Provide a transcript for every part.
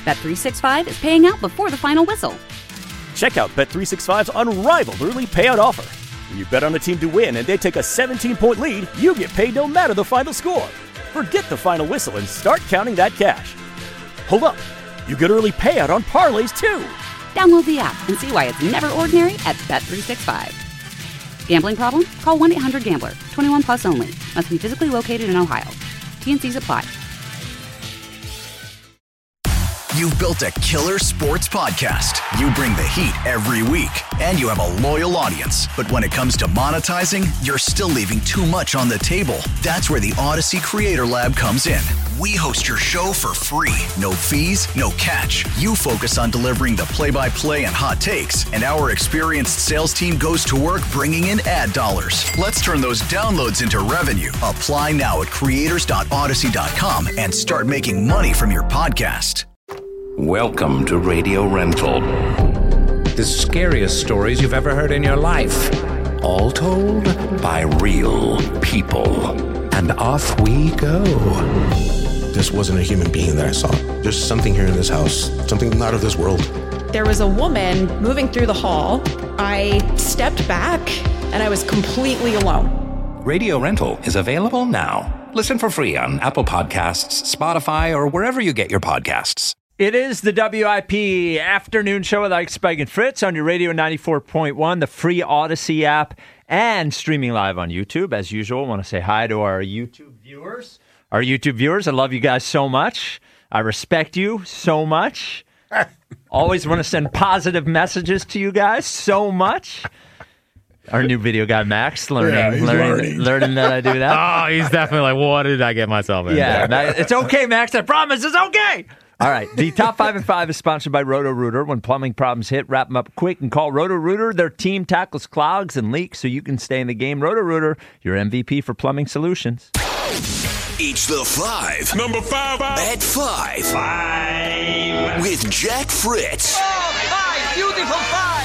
Bet365 is paying out before the final whistle. Check out Bet365's unrivaled early payout offer. When you bet on a team to win and they take a 17-point lead, you get paid no matter the final score. Forget the final whistle and start counting that cash. Hold up. You get early payout on parlays, too. Download the app and see why it's never ordinary at Bet365. Gambling problem? Call 1-800-GAMBLER. 21 plus only. Must be physically located in Ohio. T&Cs apply. You've built a killer sports podcast. You bring the heat every week, and you have a loyal audience. But when it comes to monetizing, you're still leaving too much on the table. That's where the Odyssey Creator Lab comes in. We host your show for free. No fees, no catch. You focus on delivering the play-by-play and hot takes, and our experienced sales team goes to work bringing in ad dollars. Let's turn those downloads into revenue. Apply now at creators.odyssey.com and start making money from your podcast. Welcome to Radio Rental. The scariest stories you've ever heard in your life. All told by real people. And off we go. This wasn't a human being that I saw. There's something here in this house, something not of this world. There was a woman moving through the hall. I stepped back and I was completely alone. Radio Rental is available now. Listen for free on Apple Podcasts, Spotify, or wherever you get your podcasts. It is the WIP afternoon show with Ike, Spike, and Fritz on your radio 94.1, the free Odyssey app, and streaming live on YouTube. As usual, I want to say hi to our YouTube viewers. I love you guys so much. I respect you so much. Always want to send positive messages to you guys so much. Our new video guy, Max, learning that I do that. Oh, he's definitely like, what did I get myself in? Yeah, it's okay, Max. I promise it's okay. All right, the Top 5 and 5 is sponsored by Roto-Rooter. When plumbing problems hit, wrap them up quick and call Roto-Rooter. Their team tackles clogs and leaks so you can stay in the game. Roto-Rooter, your MVP for plumbing solutions. It's the 5. Number 5. At 5. 5. With Jack Fritz. Oh, 5. Beautiful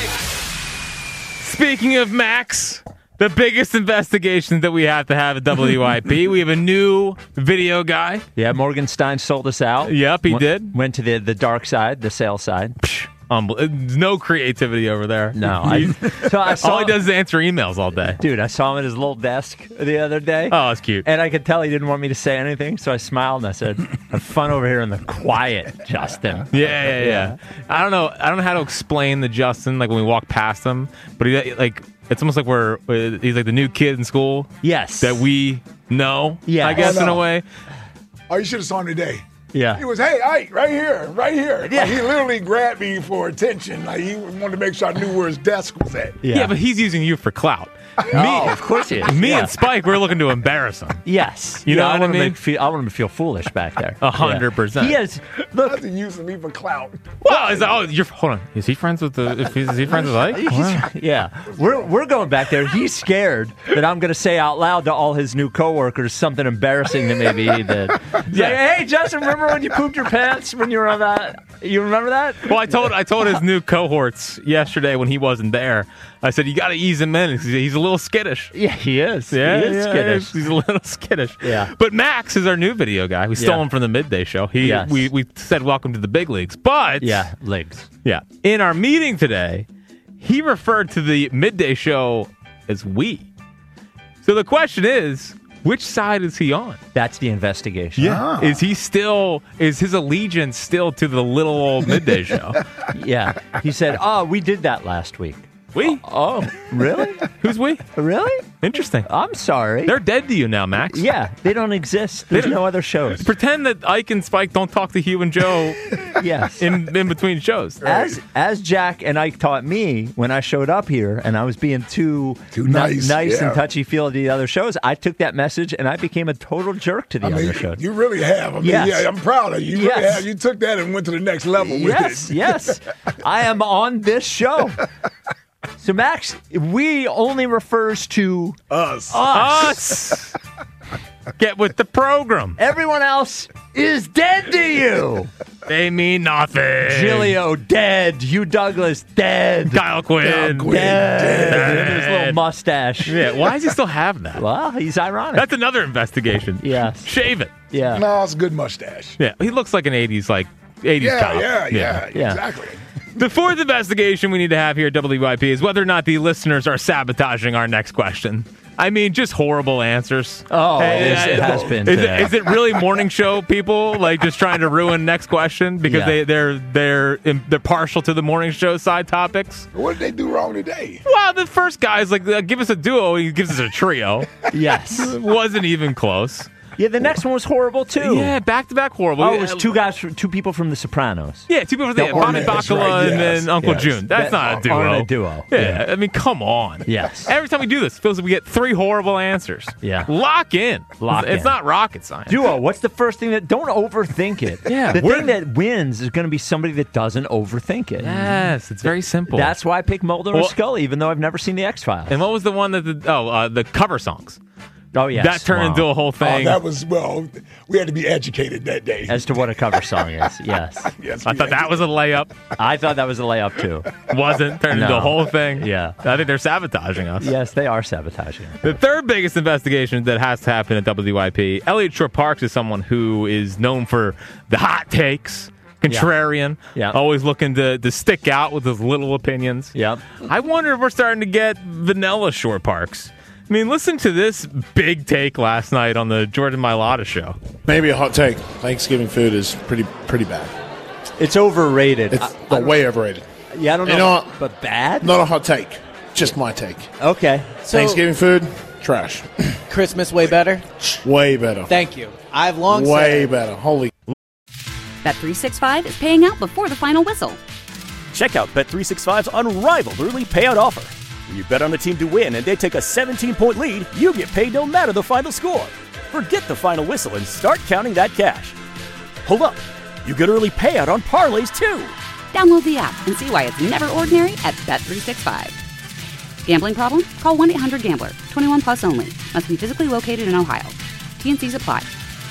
5. Speaking of Max, the biggest investigation that we have to have at WIP, we have a new video guy. Yeah, Morgan Stein sold us out. Yep, he did. Went to the dark side, the sales side. No creativity over there. No. All he does is answer emails all day. Dude, I saw him at his little desk the other day. Oh, it's cute. And I could tell he didn't want me to say anything, so I smiled and I said, have fun over here in the quiet, Justin. Yeah. I don't know how to explain the Justin, like when we walk past him, but he, like, it's almost like he's like the new kid in school. Yes. That we know, I guess, in a way. Oh, you should have saw him today. Yeah. He was, hey, Ike, right here. Yeah. Like, he literally grabbed me for attention. Like, he wanted to make sure I knew where his desk was at. Yeah, but he's using you for clout. Of course he is. Me and Spike, we're looking to embarrass him. Yes. You know what I mean? I want him to feel foolish back there. 100%. He is. Look. That's using me for clout. Well, hold on. Is he friends with Ike? Yeah. We're going back there. He's scared that I'm going to say out loud to all his new coworkers something embarrassing that maybe he did. Yeah. Like, hey, Justin, remember when you pooped your pants when you were on that? You remember that? Well, I told his new cohorts yesterday when he wasn't there. I said, you got to ease him in. He's a little skittish. Yeah, he is. Yeah, he is skittish. He's a little skittish. Yeah. But Max is our new video guy. We stole him from the midday show. We said welcome to the big leagues. But leagues. Yeah. In our meeting today, he referred to the midday show as we. So the question is, which side is he on? That's the investigation. Yeah. Is his allegiance still to the little old midday show? Yeah. He said, we did that last week. We? Oh, really? Who's we? Really? Interesting. I'm sorry. They're dead to you now, Max. Yeah, they don't exist. There's no other shows. Pretend that Ike and Spike don't talk to Hugh and Joe yes. in between shows. As Jack and Ike taught me when I showed up here and I was being too nice and touchy-feely to the other shows, I took that message and I became a total jerk to the other shows. You really have. Yeah, I'm proud of you. You really have. You took that and went to the next level with it. Yes. I am on this show. So, Max, we only refers to us. Get with the program. Everyone else is dead to you. They mean nothing. Giglio, dead. Hugh Douglas, dead. Kyle Quinn, dead. His little mustache. Yeah, why does he still have that? Well, he's ironic. That's another investigation. Yes. Shave it. Yeah. No, it's a good mustache. Yeah, he looks like an 80s, like, 80s cop. Yeah, exactly. The fourth investigation we need to have here at WIP is whether or not the listeners are sabotaging our next question. I mean, just horrible answers. Oh, it has been. Is it really morning show people like just trying to ruin next question because they're partial to the morning show side topics? What did they do wrong today? Well, the first guy's like, give us a duo. He gives us a trio. Yes, wasn't even close. Yeah, the next one was horrible too. Yeah, back-to-back horrible. Oh, it was two people from The Sopranos. Yeah, two people from the Bobby Bacala and then Uncle June. That's not a duo. Aren't a duo. Yeah, I mean, come on. Yes. Every time we do this, it feels like we get three horrible answers. Yeah. Lock in. It's in. not rocket science. Duo, what's the first thing that... Don't overthink it. Yeah. The thing that wins is going to be somebody that doesn't overthink it. Yes, it's very simple. That's why I picked Mulder and Scully, even though I've never seen The X-Files. And what was the one that... the cover songs. Oh, yes. That turned into a whole thing. That was, we had to be educated that day. As to what a cover song is, yes. Yes, I thought that was a layup. I thought that was a layup, too. Wasn't. Turned into a whole thing. Yeah. I think they're sabotaging us. Yes, they are sabotaging us. The third biggest investigation that has to happen at WIP, Elliot Shore-Parks is someone who is known for the hot takes. Contrarian, always looking to stick out with his little opinions. Yep. I wonder if we're starting to get vanilla Shore-Parks. I mean, listen to this big take last night on the Jordan Mailata show. Maybe a hot take. Thanksgiving food is pretty bad. It's overrated. It's way overrated. Yeah, I don't know. But bad? Not a hot take. Just my take. Okay. So, Thanksgiving food, trash. Christmas way better? Way better. Thank you. I've long said way better. Holy. Bet365 is paying out before the final whistle. Check out Bet365's unrivaled early payout offer. When you bet on a team to win and they take a 17-point lead, you get paid no matter the final score. Forget the final whistle and start counting that cash. Hold up. You get early payout on parlays, too. Download the app and see why it's never ordinary at Bet365. Gambling problem? Call 1-800-GAMBLER. 21 plus only. Must be physically located in Ohio. T&Cs apply.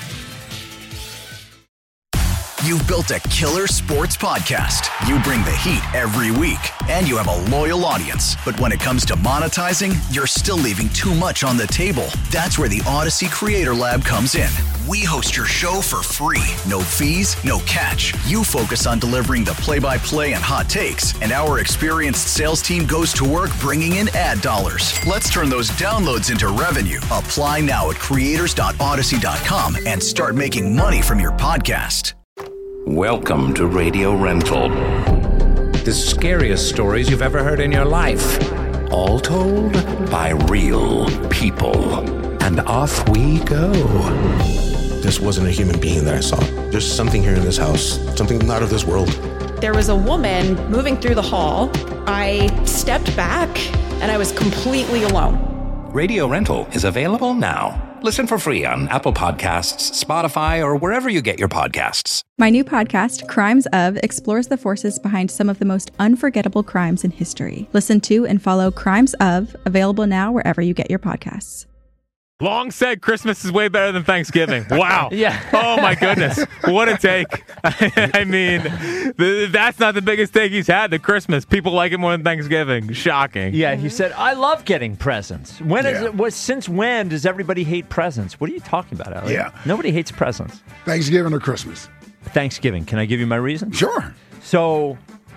You've built a killer sports podcast. You bring the heat every week, and you have a loyal audience. But when it comes to monetizing, you're still leaving too much on the table. That's where the Odyssey Creator Lab comes in. We host your show for free. No fees, no catch. You focus on delivering the play-by-play and hot takes, and our experienced sales team goes to work bringing in ad dollars. Let's turn those downloads into revenue. Apply now at creators.odyssey.com and start making money from your podcast. Welcome to Radio Rental. The scariest stories you've ever heard in your life. All told by real people. And off we go. This wasn't a human being that I saw. There's something here in this house, something not of this world. There was a woman moving through the hall. I stepped back, and I was completely alone. Radio Rental is available now. Listen for free on Apple Podcasts, Spotify, or wherever you get your podcasts. My new podcast, Crimes Of, explores the forces behind some of the most unforgettable crimes in history. Listen to and follow Crimes Of, available now wherever you get your podcasts. Long said Christmas is way better than Thanksgiving. Wow. Yeah. Oh, my goodness. What a take. I mean, that's not the biggest take he's had, the Christmas. People like it more than Thanksgiving. Shocking. Yeah, he said, I love getting presents. Since when does everybody hate presents? What are you talking about, Elliot? Yeah. Nobody hates presents. Thanksgiving or Christmas? Thanksgiving. Can I give you my reason? Sure. So,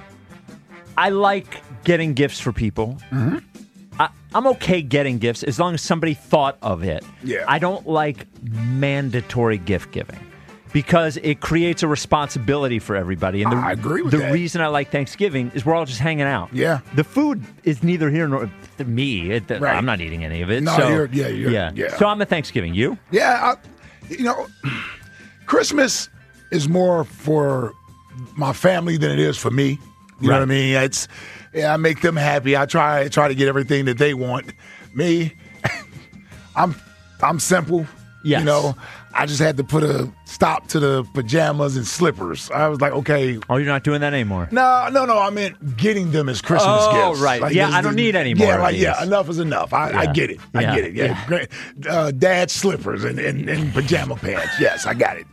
I like getting gifts for people. Mm-hmm. I'm okay getting gifts as long as somebody thought of it. Yeah. I don't like mandatory gift giving because it creates a responsibility for everybody. And I agree with that. The reason I like Thanksgiving is we're all just hanging out. Yeah. The food is neither here nor me. Right. I'm not eating any of it. No, so, yeah. So I'm a Thanksgiving. You? Yeah. Christmas is more for my family than it is for me. You know what I mean? I make them happy. I try to get everything that they want. Me, I'm simple. Yes. You know, I just had to put a stop to the pajamas and slippers. I was like, okay. Oh, you're not doing that anymore? No. I meant getting them as Christmas gifts. Oh, right. Like, I don't need any more. Yeah, enough is enough. I get it. I get it. Yeah. Dad's slippers and pajama pants. Yes, I got it.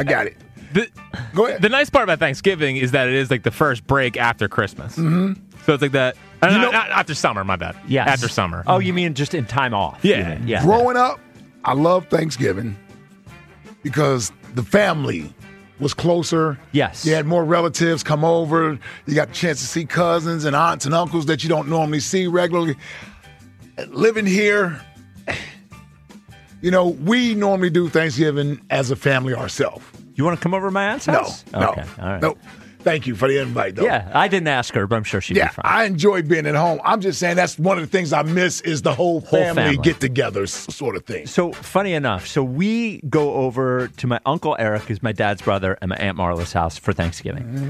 Go ahead. The nice part about Thanksgiving is that it is like the first break after Christmas. Mm-hmm. So it's like that. Not after summer, my bad. Yes. After summer. Oh, you mean just in time off? Yeah. Growing up, I love Thanksgiving because the family was closer. Yes. You had more relatives come over. You got the chance to see cousins and aunts and uncles that you don't normally see regularly. Living here, we normally do Thanksgiving as a family ourselves. You want to come over to my aunt's house? No. Okay. All right. No. Thank you for the invite, though. Yeah, I didn't ask her, but I'm sure she'd be fine. I enjoy being at home. I'm just saying that's one of the things I miss is the whole family get-together sort of thing. So, funny enough, we go over to my Uncle Eric, who's my dad's brother, and my Aunt Marla's house for Thanksgiving. Mm-hmm.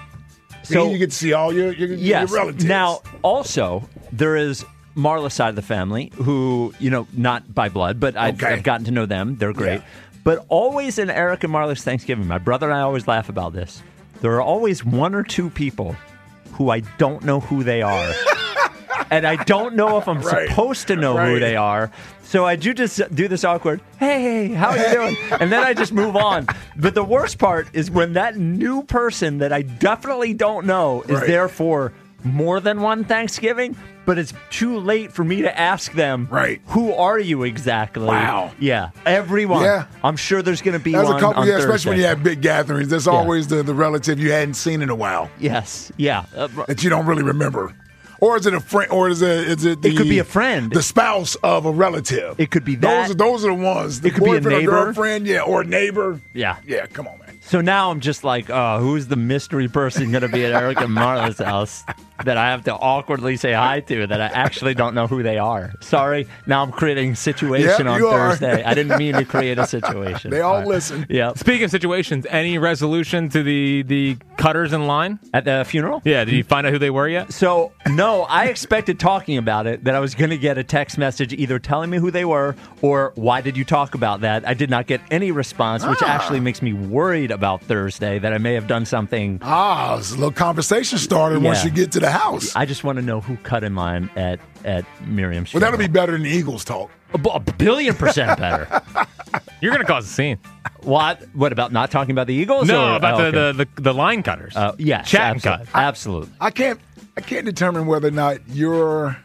So you get to see all your relatives. Now, also, there is Marla's side of the family who, not by blood, but I've gotten to know them. They're great. Yeah. But always in Eric and Marla's Thanksgiving, my brother and I always laugh about this. There are always one or two people who I don't know who they are. And I don't know if I'm supposed to know who they are. So I do just do this awkward, hey, how are you doing? And then I just move on. But the worst part is when that new person that I definitely don't know is there for more than one Thanksgiving, but it's too late for me to ask them, who are you exactly? Wow. Yeah, everyone. Yeah. I'm sure there's going to be one couple, on Thursday. Especially when you have big gatherings. There's always the relative you hadn't seen in a while. Yes, yeah. That you don't really remember. Or is it a friend? Or is it it could be a friend. The spouse of a relative. It could be that. Those are the ones. The it could be a neighbor. Or girlfriend, or a neighbor. Yeah. Yeah, come on, man. So now I'm just like, who's the mystery person going to be at Eric and Marla's house that I have to awkwardly say hi to that I actually don't know who they are? Sorry, now I'm creating a situation on Thursday. I didn't mean to create a situation. They all listen. Yeah. Speaking of situations, any resolution to the cutters in line? At the funeral? Yeah, did you find out who they were yet? So, no, I expected talking about it that I was going to get a text message either telling me who they were or why did you talk about that? I did not get any response, which actually makes me worried about Thursday that I may have done something. It's a little conversation starter once you get to the house. I just want to know who cut in line at Miriam's funeral. Well, that'll be better than the Eagles talk. A billion% better. You're going to cause a scene. What about not talking about the Eagles? No, about the line cutters. Yes, chat and cut. Absolutely. I can't determine whether or not you're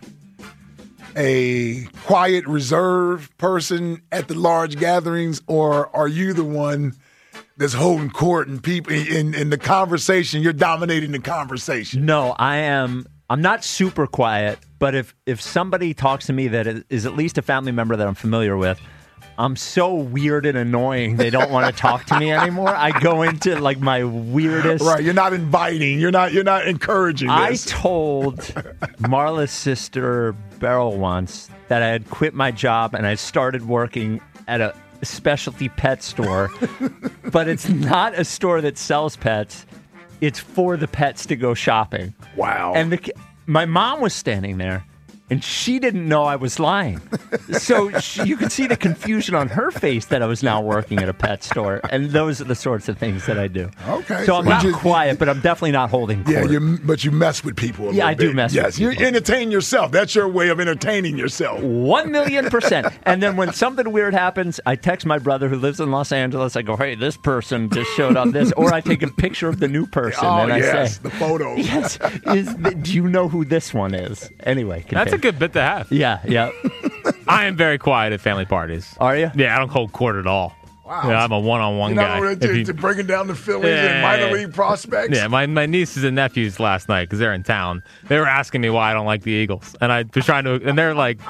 a quiet, reserved person at the large gatherings, or are you the one that's holding court and people in the conversation? You're dominating the conversation. No, I am. I'm not super quiet, but if somebody talks to me that is at least a family member that I'm familiar with, I'm so weird and annoying they don't want to talk to me anymore. I go into like my weirdest. Right, you're not inviting. You're not encouraging this. I told Marla's sister Beryl once that I had quit my job and I started working at a specialty pet store, but it's not a store that sells pets. It's for the pets to go shopping. Wow. And my mom was standing there, and she didn't know I was lying. So you could see the confusion on her face that I was now working at a pet store. And those are the sorts of things that I do. Okay. So I'm not quiet, but I'm definitely not holding court. Yeah, but you mess with people a little bit. I do mess with people. You entertain yourself. That's your way of entertaining yourself. 1,000,000%. And then when something weird happens, I text my brother who lives in Los Angeles. I go, hey, this person just showed up this. Or I take a picture of the new person. And I say, the photo. Yes. Do you know who this one is? Anyway. That's a good bit to have. Yeah. I am very quiet at family parties. Are you? Yeah, I don't hold court at all. Wow. Yeah, I'm a one-on-one guy. To breaking down the Phillies and minor league prospects? Yeah, my nieces and nephews last night, because they're in town, they were asking me why I don't like the Eagles. And I was trying to, and they're like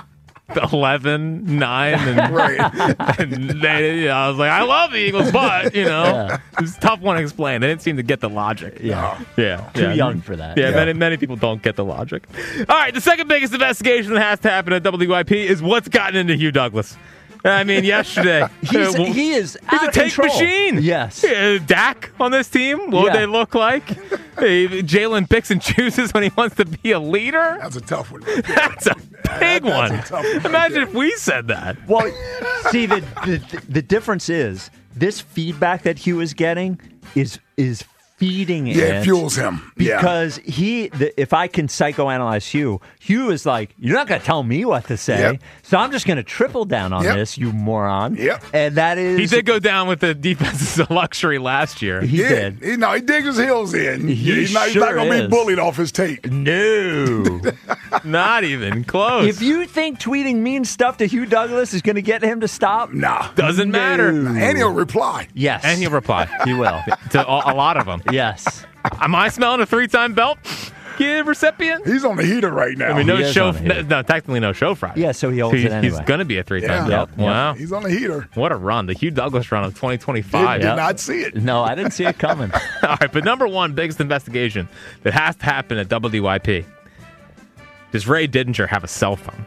11, 9, and, and I was like, I love the Eagles, but, it's a tough one to explain. They didn't seem to get the logic. Yeah. Too young for that. Yeah, many people don't get the logic. All right, the second biggest investigation that has to happen at WIP is what's gotten into Hugh Douglas. I mean, yesterday. He's a take machine. Yes. Dak on this team, what would they look like? Jalen picks and chooses when he wants to be a leader. That's a tough one. That's a big one. Imagine if we said that. Well, see, the difference is this feedback that Hugh is getting is feeding it. Yeah, it fuels him. Because if I can psychoanalyze Hugh is like, you're not going to tell me what to say, so I'm just going to triple down on this, you moron. Yep. And that is... He did go down with the defense as a luxury last year. He did. He digs his heels in. He's not going to be bullied off his tape. No. Not even close. If you think tweeting mean stuff to Hugh Douglas is going to get him to stop, doesn't matter. And he'll reply. Yes. And he'll reply. He will. To a lot of them. Yes. Am I smelling a 3-time belt? Give recipient? He's on the heater right now. I mean, technically no show Friday. Yeah, so he holds it anyway. He's going to be a 3-time belt. Yeah. Wow. He's on the heater. What a run. The Hugh Douglas run of 2025. Did not see it. No, I didn't see it coming. All right, but number one biggest investigation that has to happen at WIP. Does Ray Didinger have a cell phone?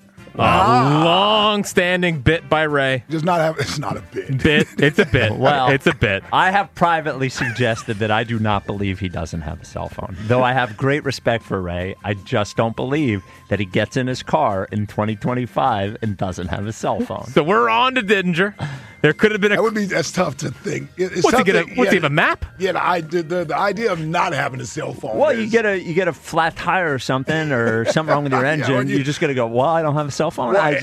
Long-standing bit by Ray. It's not a bit. It's a bit. Well, it's a bit. I have privately suggested that I do not believe he doesn't have a cell phone. Though I have great respect for Ray, I just don't believe that he gets in his car in 2025 and doesn't have a cell phone. So we're on to Didinger. There could have been that's tough to think. What's he have a map? Yeah, the idea of not having a cell phone. Well, you get a flat tire or something wrong with your engine. You're just gonna go, well, I don't have a cell phone. Right.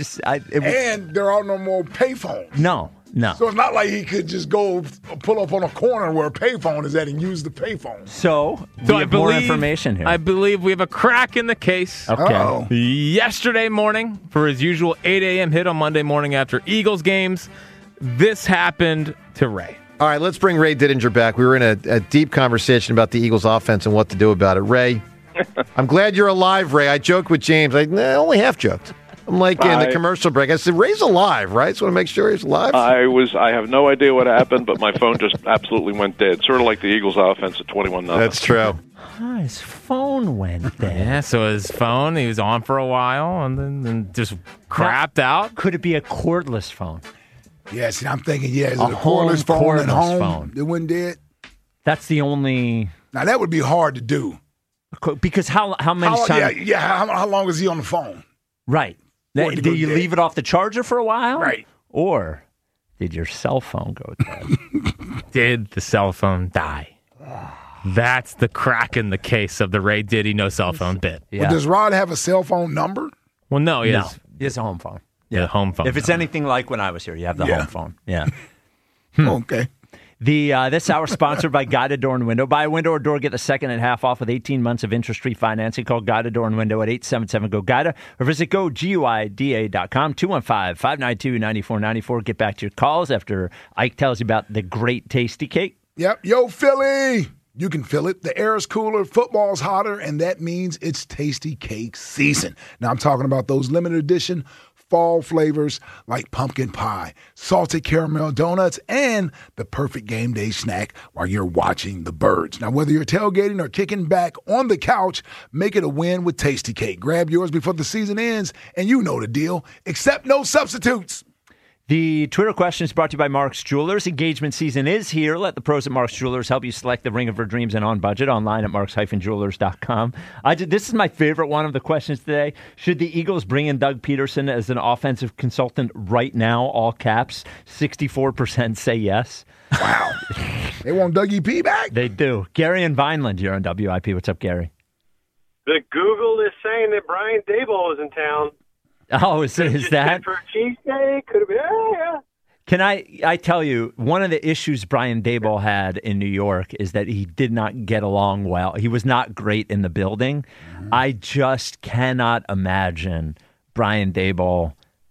And there are no more payphones. No. So it's not like he could just go pull up on a corner where a payphone is at and use the payphone. So we have more information here. I believe we have a crack in the case. Okay. Uh-oh. Yesterday morning, for his usual 8 a.m. hit on Monday morning after Eagles games, this happened to Ray. All right, let's bring Ray Didinger back. We were in a deep conversation about the Eagles offense and what to do about it. Ray, I'm glad you're alive, Ray. I joked with James. I only half joked. I'm like in the commercial break. I said, Ray's alive, right? So I want to make sure he's alive. I have no idea what happened, but my phone just absolutely went dead. Sort of like the Eagles offense at 21-0. That's true. His phone went dead. Yeah, so his phone, he was on for a while and then just crapped out. Could it be a cordless phone? Yeah, see, I'm thinking, is it a cordless phone at home that went dead? That's the only... Now, that would be hard to do. Because how many times... How long is he on the phone? Right. Did you leave it off the charger for a while? Right. Or did your cell phone go dead? Did the cell phone die? That's the crack in the case of the Ray Diddy no cell phone bit. Yeah. Well, does Rod have a cell phone number? Well, no, he has a home phone. Yeah, home phone. If it's anything like when I was here, you have the home phone. Yeah. Okay. This hour sponsored by Guided Door and Window. Buy a window or door, get the second and half off with 18 months of interest-free financing. Call Guided Door and Window at 877-GO-GUIDA or visit GoGuida.com, 215-592-9494. Get back to your calls after Ike tells you about the great tasty cake. Yep. Yo, Philly! You can feel it. The air is cooler, football's hotter, and that means it's tasty cake season. Now, I'm talking about those limited edition fall flavors like pumpkin pie, salted caramel donuts, and the perfect game day snack while you're watching the birds. Now, whether you're tailgating or kicking back on the couch, make it a win with Tasty Cake. Grab yours before the season ends, and you know the deal. Accept no substitutes. The Twitter question is brought to you by Mark's Jewelers. Engagement season is here. Let the pros at Mark's Jewelers help you select the ring of your dreams and on budget online at marks-jewelers.com. This is my favorite one of the questions today. Should the Eagles bring in Doug Peterson as an offensive consultant right now, all caps? 64% say yes. Wow. They want Dougie P back? They do. Gary in Vineland, you're on WIP. What's up, Gary? The Google is saying that Brian Daboll is in town. Oh, is that? For a cheesesteak? Could have been, yeah. Can I tell you, one of the issues Brian Daboll had in New York is that he did not get along well. He was not great in the building. Mm-hmm. I just cannot imagine Brian Daboll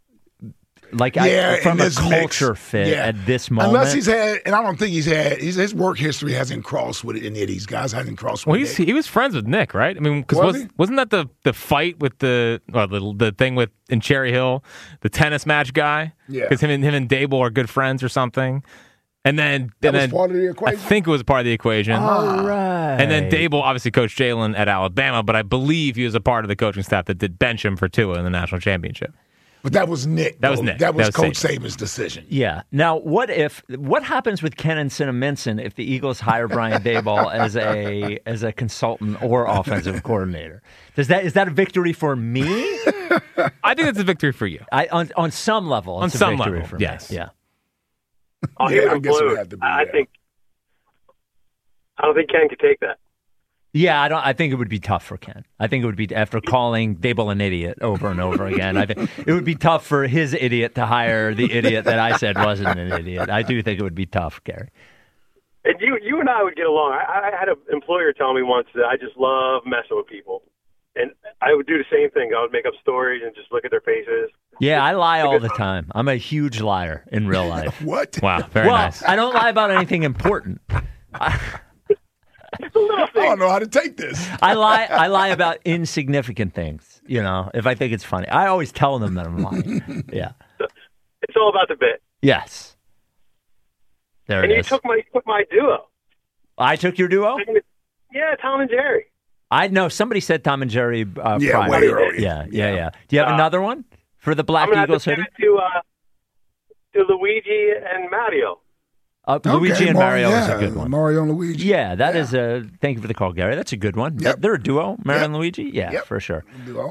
from a culture fit at this moment. Unless he's had, and I don't think his work history hasn't crossed with any of these guys. Hasn't crossed with Nick. He was friends with Nick, right? I mean, because wasn't that the fight with the thing with in Cherry Hill, the tennis match guy? Yeah. Because him and Daboll are good friends or something. And then was part of the equation? I think it was part of the equation. All right. And then Daboll obviously coached Jalen at Alabama, but I believe he was a part of the coaching staff that did bench him for Tua in the national championship. But that was Nick. That was Nick. That was Coach Saban's decision. Yeah. Now, what happens with Ken and Cinnaminson if the Eagles hire Brian Daboll as a consultant or offensive coordinator? Is that a victory for me? I think it's a victory for you. On some level, it's a victory for me. Yes. Yeah. Oh, he would blow. I don't think Ken could take that. Yeah, I think it would be tough for Ken. I think it would be, after calling Daboll an idiot over and over again, I think it would be tough for his idiot to hire the idiot that I said wasn't an idiot. I do think it would be tough, Gary. And you and I would get along. I had an employer tell me once that I just love messing with people. And I would do the same thing. I would make up stories and just look at their faces. Yeah, I lie all the time. I'm a huge liar in real life. What? Wow, very nice. I don't lie about anything important. I don't know how to take this. I lie about insignificant things, if I think it's funny. I always tell them that I'm lying. Yeah. It's all about the bit. Yes. There and it you is. took my duo. I took your duo? Yeah, Tom and Jerry. I know somebody said Tom and Jerry prior. way early. Yeah. Do you have another one for the Black Eagles hoodie? I'm going to Luigi and Mario. Luigi and Mario is a good one. Mario and Luigi. Yeah, that is a. Thank you for the call, Gary. That's a good one. Yep. They're a duo, Mario and Luigi. Yeah, for sure.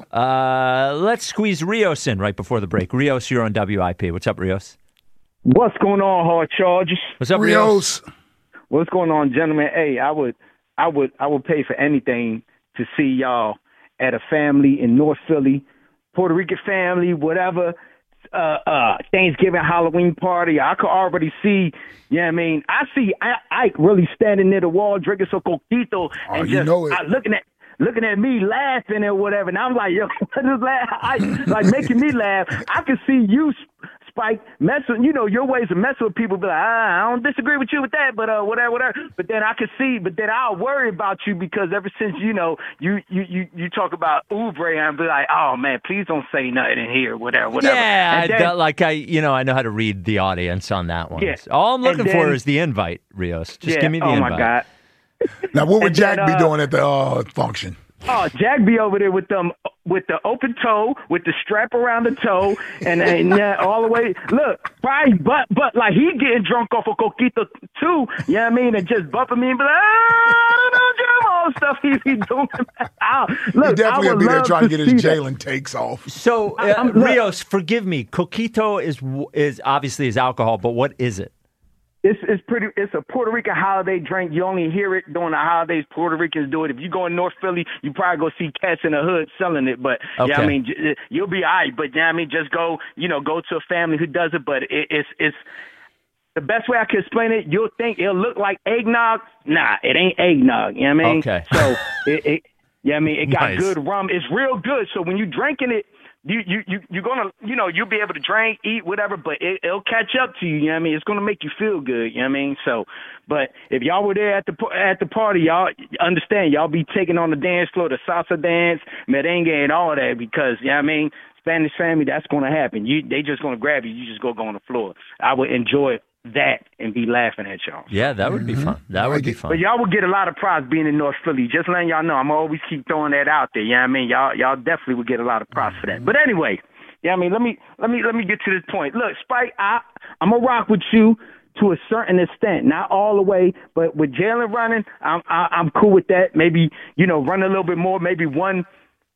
Let's squeeze Rios in right before the break. Rios, you're on WIP. What's up, Rios? What's going on, Hard Charges? What's up, Rios? What's going on, gentlemen? Hey, I would pay for anything to see y'all at a family in North Philly, Puerto Rican family, whatever. Thanksgiving, Halloween party. I could already see, I see Ike really standing near the wall drinking some coquito and just looking at me laughing or whatever. And I'm like, yo, like making me laugh. I could see you, Spike, messing, your ways of messing with people. Be like, I don't disagree with you with that, but whatever. But then I could see, but then I'll worry about you because ever since you talk about Oubre, I'll be like, oh man, please don't say nothing in here, whatever. Yeah, then, I know how to read the audience on that one. Yeah. All I'm looking for is the invite, Rios. Just give me the invite. Oh my God. Now, what would Jack be doing at the function? Oh, Jack be over there with the open toe, with the strap around the toe, and all the way. Look, probably, but like he getting drunk off of coquito too. You know what I mean? And just bumping me and be like, I don't know, all stuff he be doing. Look, he definitely will be there trying to get his Jalen takes off. So, Rios, forgive me. Coquito is obviously is alcohol, but what is it? It's a Puerto Rican holiday drink. You only hear it during the holidays. Puerto Ricans do it. If you go in North Philly, you probably go see cats in the hood selling it. But you'll be all right. But just go to a family who does it. But it's the best way I can explain it. You'll think it'll look like eggnog. Nah, it ain't eggnog. You know what I mean? Okay. So it got Nice. good rum. It's real good. So when you're drinking it, you're gonna you'll be able to drink, eat, whatever, but it'll catch up to you. You know what I mean? It's gonna make you feel good. You know what I mean? So, but if y'all were there at the party, y'all understand y'all be taking on the dance floor, the salsa dance, merengue, and all that because you know what I mean. Spanish family, that's gonna happen. They just gonna grab you. You just go on the floor. I would enjoy that and be laughing at y'all. Yeah, that would be fun. That would be fun. But y'all will get a lot of props being in North Philly. Just letting y'all know, I'm always keep throwing that out there. You know what I mean? Y'all definitely would get a lot of props for that. But anyway, let me get to this point. Look, Spike, I'm gonna rock with you to a certain extent, not all the way, but with Jalen running, I'm cool with that. Maybe run a little bit more, maybe one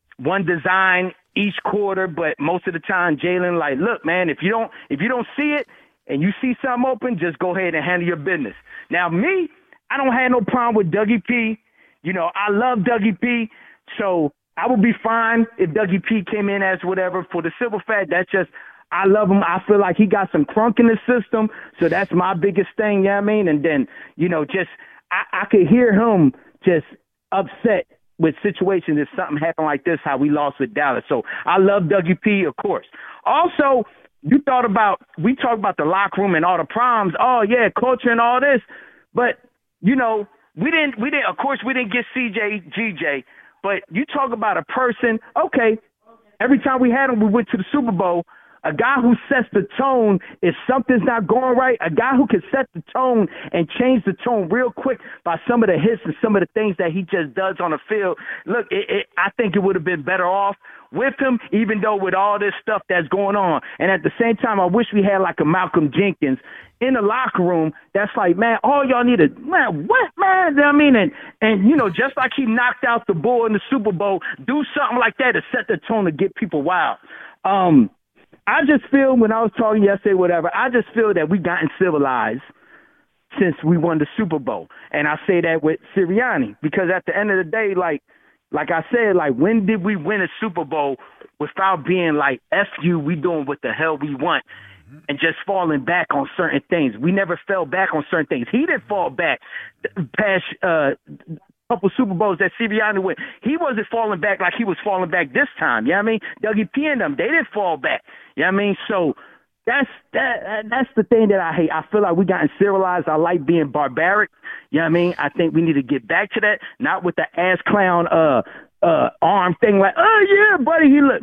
design each quarter, but most of the time, Jalen, like, look, man, if you don't see it. And you see something open, just go ahead and handle your business. Now, me, I don't have no problem with Dougie P. I love Dougie P. So I would be fine if Dougie P came in as whatever. For the simple fact, that's just, I love him. I feel like he got some crunk in the system. So that's my biggest thing, you know what I mean? And then, just, I could hear him just upset with situations if something happened like this, how we lost with Dallas. So I love Dougie P, of course. Also, we talked about the locker room and all the problems. Oh yeah, culture and all this, but we didn't. Of course, we didn't get CJ, GJ, but you talk about a person. Okay, every time we had him, we went to the Super Bowl. A guy who sets the tone if something's not going right. A guy who can set the tone and change the tone real quick by some of the hits and some of the things that he just does on the field. Look, I think it would have been better off with him, even though with all this stuff that's going on. And at the same time, I wish we had like a Malcolm Jenkins in the locker room that's like, man, all y'all need is, man, what, man? You know what I mean? And just like he knocked out the Bull in the Super Bowl, do something like that to set the tone to get people wild. I just feel when I was talking yesterday, whatever, I just feel that we gotten civilized since we won the Super Bowl. And I say that with Sirianni because at the end of the day, like I said, like when did we win a Super Bowl without being like, F you, we doing what the hell we want and just falling back on certain things. We never fell back on certain things. He didn't fall back past couple Super Bowls that Sirianni win. He wasn't falling back like he was falling back this time. You know what I mean? Dougie P and them, they didn't fall back. You know what I mean? So that's the thing that I hate. I feel like we gotten serialized. I like being barbaric. You know what I mean? I think we need to get back to that, not with the ass clown arm thing like, oh yeah, buddy. Look,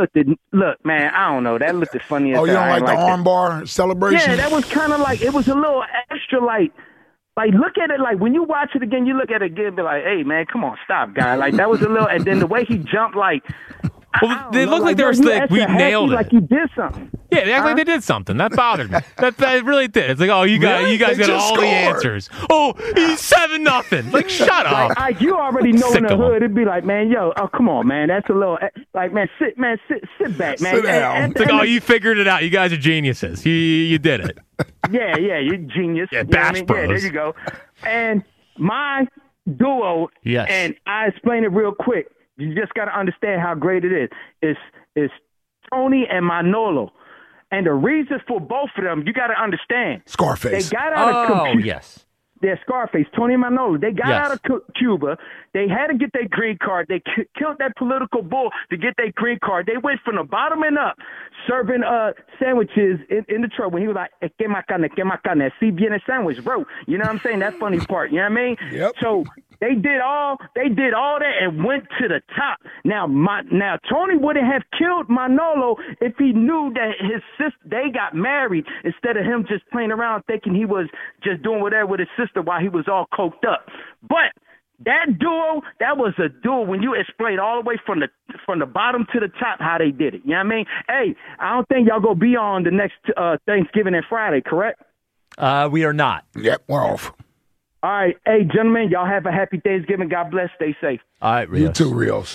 man, I don't know. That looked as funny as you don't like the arm bar celebration? Yeah, that was kind of like, it was a little extra like look at it, like when you watch it again, you look at it again, be like, hey man, come on, stop, guy. Like that was a little, and then the way he jumped, like, well, they look like they were like, we nailed it. Like you did something. Yeah, they act like they did something. That bothered me. That really did. It's like, oh, you guys got all the answers. Oh, he's 7-0. Like, shut up. Like you already know in the hood, it'd be like, man, yo, oh come on, man, that's a little like, man, sit back, man. Sit down. It's like, oh, you figured it out. You guys are geniuses. You did it. Yeah, you're genius. Yeah, Bash Bros. Yeah, there you go. And my duo, yes, and I explain it real quick. You just got to understand how great it is. It's Tony and Manolo. And the reason for both of them, you got to understand. Scarface. They got out of yes. Yeah, Scarface, Tony and Manolo. They got out of Cuba. They had to get their green card. They killed that political bull to get their green card. They went from the bottom and up, serving sandwiches in the truck when he was like, que macana, si viene sandwich, bro. You know what I'm saying? That funny part. You know what I mean? Yep. So they did all that and went to the top. Now Tony wouldn't have killed Manolo if he knew that his sister, they got married instead of him just playing around thinking he was just doing whatever with his sister while he was all coked up. But that duo, that was a duo when you explain all the way from the bottom to the top how they did it. You know what I mean? Hey, I don't think y'all gonna be on the next Thanksgiving and Friday, correct? We are not. Yep, we're off. All right. Hey, gentlemen, y'all have a happy Thanksgiving. God bless. Stay safe. All right, Rios. You too, Rios.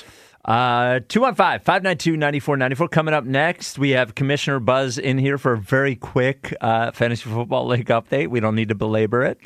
215-592-9494. Coming up next, we have Commissioner Buzz in here for a very quick Fantasy Football League update. We don't need to belabor it.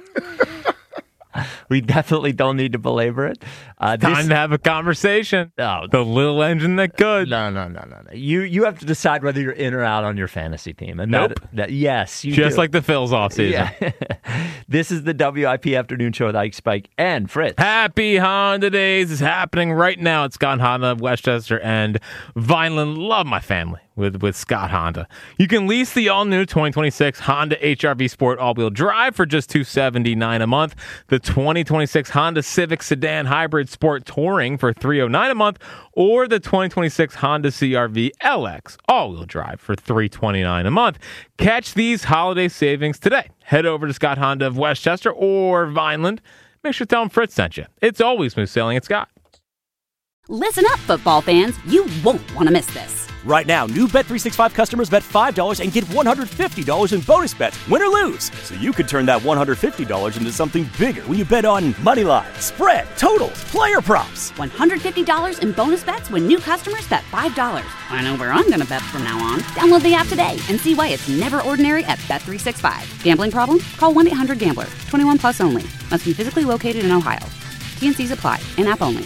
We definitely don't need to belabor it. Time to have a conversation. No, the little engine that could. No. You have to decide whether you're in or out on your fantasy team. And nope. Yes, you just do. like the Phil's offseason. Yeah. This is the WIP Afternoon Show with Ike, Spike, and Fritz. Happy Honda Days is happening right now at Scott Honda of Westchester and Vineland. Love my family with Scott Honda. You can lease the all-new 2026 Honda HR-V Sport all-wheel drive for just $279 a month. The 2026 Honda Civic Sedan Hybrid Sport Touring for $309 a month, or the 2026 Honda CR-V LX all-wheel drive for $329 a month. Catch these holiday savings today. Head over to Scott Honda of Westchester or Vineland. Make sure to tell them Fritz sent you. It's always smooth sailing at Scott. Listen up, football fans. You won't want to miss this. Right now, new Bet365 customers bet $5 and get $150 in bonus bets, win or lose. So you could turn that $150 into something bigger when you bet on money line, spread, totals, player props. $150 in bonus bets when new customers bet $5. I know where I'm going to bet from now on. Download the app today and see why it's never ordinary at Bet365. Gambling problem? Call 1-800-GAMBLER. 21 plus only. Must be physically located in Ohio. T&Cs apply. In-app only.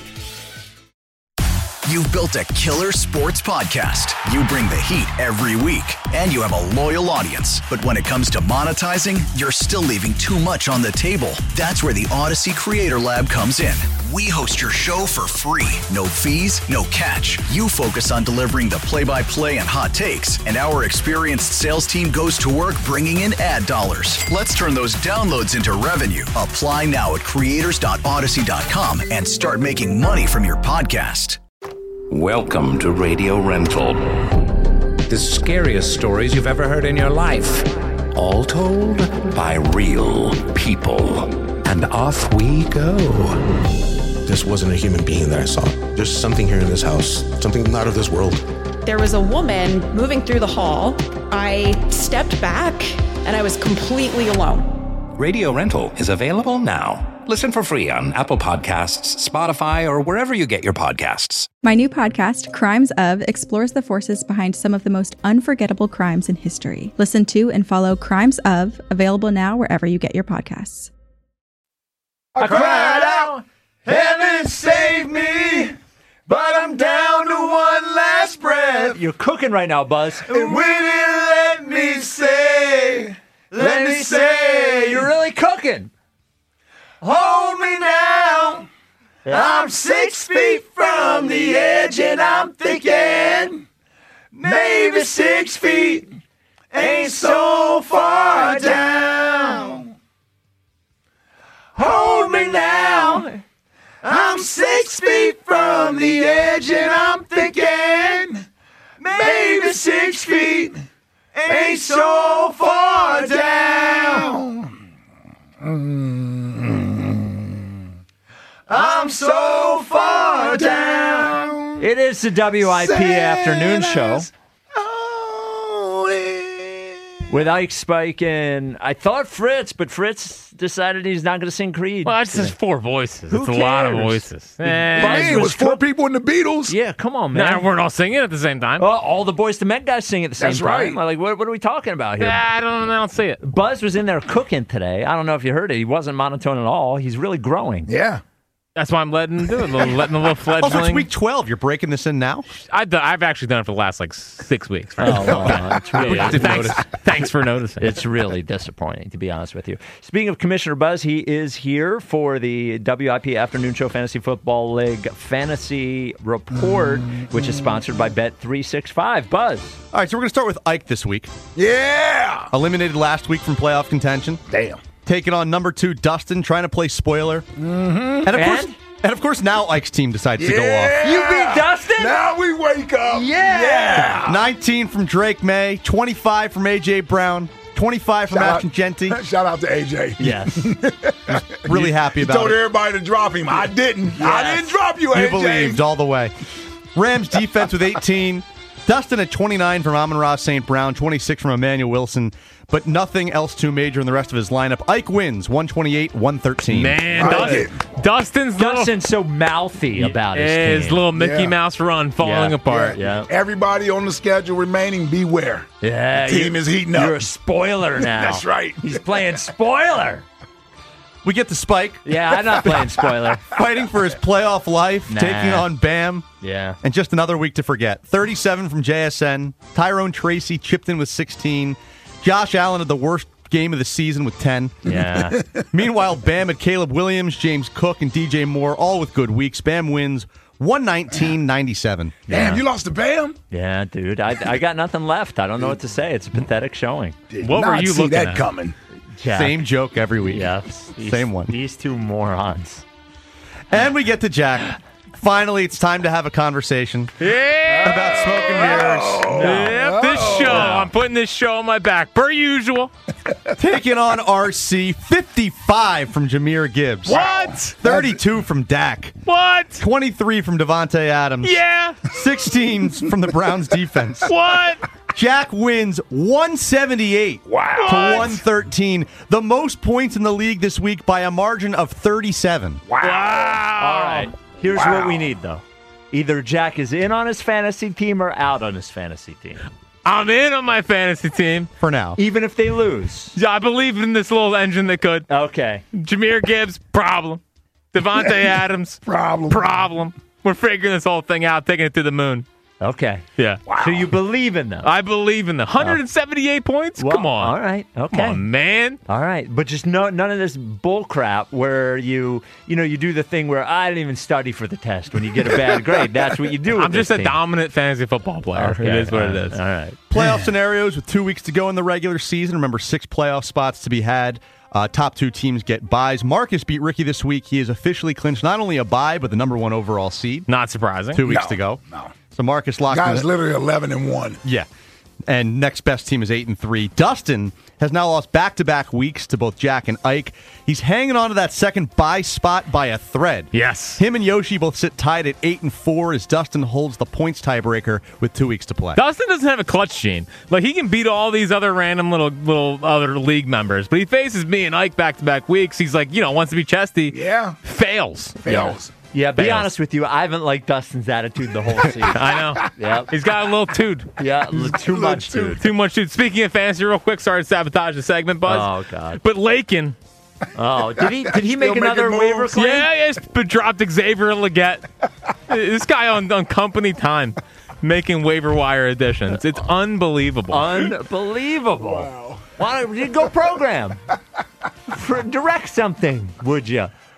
You've built a killer sports podcast. You bring the heat every week, and you have a loyal audience. But when it comes to monetizing, you're still leaving too much on the table. That's where the Odyssey Creator Lab comes in. We host your show for free. No fees, no catch. You focus on delivering the play-by-play and hot takes, and our experienced sales team goes to work bringing in ad dollars. Let's turn those downloads into revenue. Apply now at creators.odyssey.com and start making money from your podcast. Welcome to Radio Rental. The scariest stories you've ever heard in your life. All told by real people. And off we go. This wasn't a human being that I saw. There's something here in this house, something not of this world. There was a woman moving through the hall. I stepped back and I was completely alone. Radio Rental is available now. Listen for free on Apple Podcasts, Spotify, or wherever you get your podcasts. My new podcast, Crimes Of, explores the forces behind some of the most unforgettable crimes in history. Listen to and follow Crimes Of, available now wherever you get your podcasts. I cried out, heaven save me, but I'm down to one last breath. You're cooking right now, Buzz. And when it let me say, you're really cooking. Hold me now. I'm 6 feet from the edge and I'm thinking maybe 6 feet ain't so far down. Hold me now. I'm 6 feet from the edge and I'm thinking maybe 6 feet ain't so far down. I'm so far down. It is the WIP afternoon show with Ike, Spike, and I thought Fritz, but Fritz decided he's not going to sing Creed. Well, that's just 4 voices. Who It's a lot of cares? voices. It was 4 people in the Beatles. Yeah, come on, man. Nah, we're all singing at the same time. Well, all the Boys to Men guys sing at the same That's time. right. Like, what are we talking about here? I don't see it. Buzz was in there cooking today. I don't know if you heard it. He wasn't monotone at all. He's really growing. Yeah. That's why I'm letting him do it. Letting the little fledgling. Also, it's week 12. You're breaking this in now? I've actually done it for the last 6 weeks. It's really, Thanks for noticing. It's really disappointing, to be honest with you. Speaking of Commissioner Buzz, he is here for the WIP Afternoon Show Fantasy Football League Fantasy Report, which is sponsored by Bet365. Buzz. All right, so we're going to start with Ike this week. Yeah. Eliminated last week from playoff contention. Damn. Taking on number 2, Dustin, trying to play spoiler. Mm-hmm. And of course, now Ike's team decides to go off. You beat Dustin? Now we wake up. Yeah. 19 from Drake May, 25 from A.J. Brown, 25 from Ashton Genty. Shout out to AJ. Yes. Really happy about told it. everybody to drop him. I didn't. Yes. I didn't drop you, AJ. You believed all the way. Rams defense with 18. Dustin at 29 from Amon-Ra St. Brown, 26 from Emmanuel Wilson, but nothing else too major in the rest of his lineup. Ike wins 128-113. Man, Dustin's so mouthy about his team. His little Mickey Mouse run falling apart. Yeah. Everybody on the schedule remaining, beware. Yeah. The team is heating up. You're a spoiler now. That's right. He's playing spoiler. We get to Spike. Yeah, I'm not playing spoiler. Fighting for his playoff life, Nah. taking on Bam. Yeah. And just another week to forget. 37 from JSN. Tyrone Tracy chipped in with 16. Josh Allen had the worst game of the season with 10. Yeah. Meanwhile, Bam had Caleb Williams, James Cook, and DJ Moore, all with good weeks. Bam wins 119-97. Damn, you lost to Bam? Yeah, dude. I got nothing left. I don't know what to say. It's a pathetic showing. What were you see looking that at? coming. Jack. Same joke every week. Yeah. Same one. These two morons. And we get to Jack. Finally, it's time to have a conversation about smoking mirrors. Yep, this show. I'm putting this show on my back, per usual. Taking on RC, 55 from Jahmyr Gibbs. What? 32 from Dak. What? 23 from Devontae Adams. Yeah. 16 from the Browns defense. What? Jack wins 178 to 113. The most points in the league this week by a margin of 37. Wow. All right. Here's what we need, though. Either Jack is in on his fantasy team or out on his fantasy team. I'm in on my fantasy team. For now. Even if they lose. Yeah, I believe in this little engine that could. Okay. Jahmyr Gibbs, problem. Devontae Adams, problem. We're figuring this whole thing out, taking it to the moon. Okay. Yeah. Wow. So you believe in them? I believe in them. 178 points? Well, Come on. All right. Okay. Come on, man. All right. But just none of this bull crap where you do the thing where I didn't even study for the test when you get a bad grade. That's what you do with I'm just this a team. dominant fantasy football player. Okay. It is what it is. All right. Playoff scenarios with 2 weeks to go in the regular season. Remember, 6 playoff spots to be had. Top 2 teams get buys. Marcus beat Ricky this week. He has officially clinched not only a bye, but the number 1 overall seed. Not surprising. 2 weeks to go. No. So Marcus locked Guy's in. literally 11-1. Yeah. And next best team is 8-3. Dustin has now lost back-to-back weeks to both Jack and Ike. He's hanging on to that second bye spot by a thread. Yes. Him and Yoshi both sit tied at 8-4 as Dustin holds the points tiebreaker with 2 weeks to play. Dustin doesn't have a clutch gene. Like, he can beat all these other random little other league members, but he faces me and Ike back-to-back weeks. He's like, wants to be chesty. Yeah. Fails. Yeah, be Fails. honest with you. I haven't liked Dustin's attitude the whole season. I know. Yep. He's got a little toot. Yeah, too much, dude. Too much toot. Speaking of fantasy, real quick, sorry to sabotage the segment, Buzz. Oh, God. But Lakin. Oh, did he make another waiver claim? Yeah, but dropped Xavier Legette. This guy on company time making waiver wire additions. It's unbelievable. Unbelievable. Wow. Why don't you go program? Direct something, would you?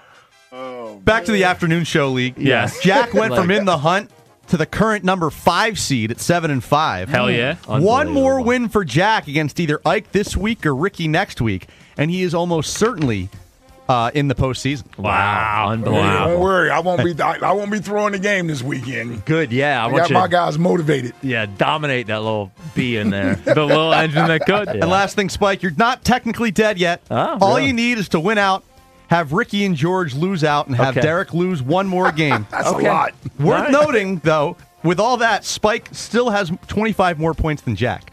Back to the afternoon show league. Yes. Jack went from in the hunt to the current number 5 seed at 7-5. Hell yeah. One more win for Jack against either Ike this week or Ricky next week, and he is almost certainly in the postseason. Wow. Unbelievable. Don't worry, I won't be throwing the game this weekend. Good, yeah. I got my guys motivated. Yeah, dominate that little bee in there. The little engine that could. And last thing, Spike, you're not technically dead yet. All really? you need is to win out, have Ricky and George lose out, and have Derek lose one more game. That's a lot. Worth noting, though, with all that, Spike still has 25 more points than Jack.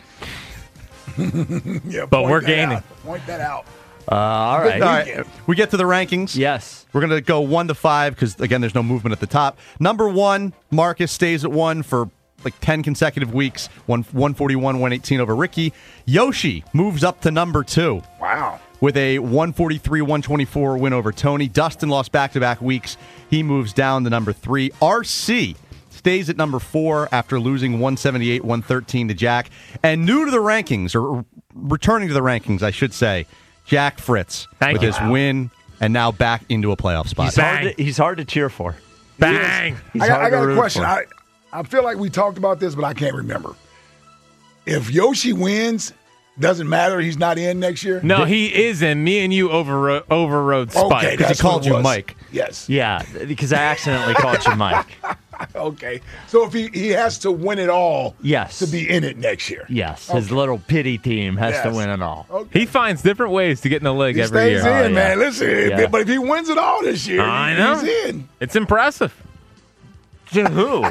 Yeah, but we're that gaining. out. Point that out. All right. We get to the rankings. Yes. We're going to go 1 to 5 because, again, there's no movement at the top. Number 1, Marcus stays at 1 for like 10 consecutive weeks, 141, 118 over Ricky. Yoshi moves up to number 2. Wow. With a 143, 124 win over Tony. Dustin lost back-to-back weeks. He moves down to number 3. RC stays at number 4 after losing 178, 113 to Jack. And new to the rankings, or returning to the rankings, I should say, Jack Fritz with his win and now back into a playoff spot. He's hard to cheer for. Bang! I got a question. I feel like we talked about this, but I can't remember. If Yoshi wins, doesn't matter. He's not in next year. No, he is in. Me and you overrode Spike. Okay, because he called you Mike. Yes. Yeah, because I accidentally called you Mike. Okay. So if he has to win it all to be in it next year. Yes. His little pity team has to win it all. Okay. He finds different ways to get in the league He every year. stays in, man. Listen, but if he wins it all this year, I know. he's in. It's impressive. To who?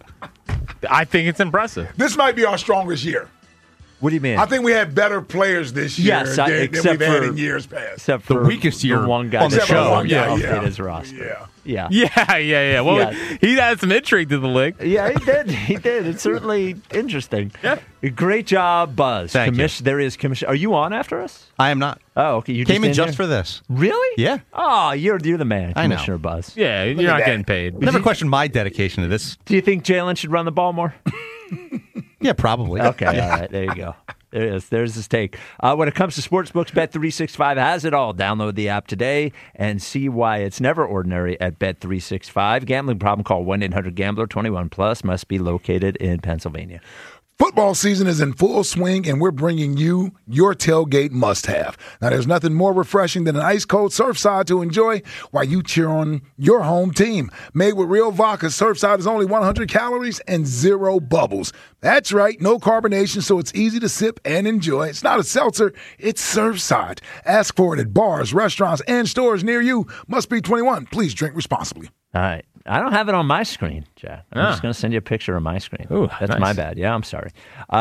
I think it's impressive. This might be our strongest year. What do you mean? I think we had better players this year than we've had in years past. Except for the weakest year the one guy on the that show. updated his roster. Yeah. Well, he had some intrigue to the league. Yeah, he did. He did. It's certainly interesting. Yeah. Great job, Buzz. Thank you. There is commission. Are you on after us? I am not. Oh, okay. You Came in here? just for this. Really? Yeah. Oh, you're the man, I know. Commissioner Buzz. Yeah, you're not getting paid. Never questioned my dedication to this. Do you think Jalen should run the ball more? Yeah, probably. Okay, all right. There you go. There it is. There's his take. When it comes to sportsbooks, Bet365 has it all. Download the app today and see why it's never ordinary at Bet365. Gambling problem? Call 1-800-GAMBLER. 21 plus. Must be located in Pennsylvania. Football season is in full swing, and we're bringing you your tailgate must-have. Now, there's nothing more refreshing than an ice-cold Surfside to enjoy while you cheer on your home team. Made with real vodka, Surfside is only 100 calories and 0 bubbles. That's right, no carbonation, so it's easy to sip and enjoy. It's not a seltzer, it's Surfside. Ask for it at bars, restaurants, and stores near you. Must be 21. Please drink responsibly. All right. I don't have it on my screen, Jack. I'm just going to send you a picture of my screen. Ooh, that's nice. my bad. Yeah, I'm sorry.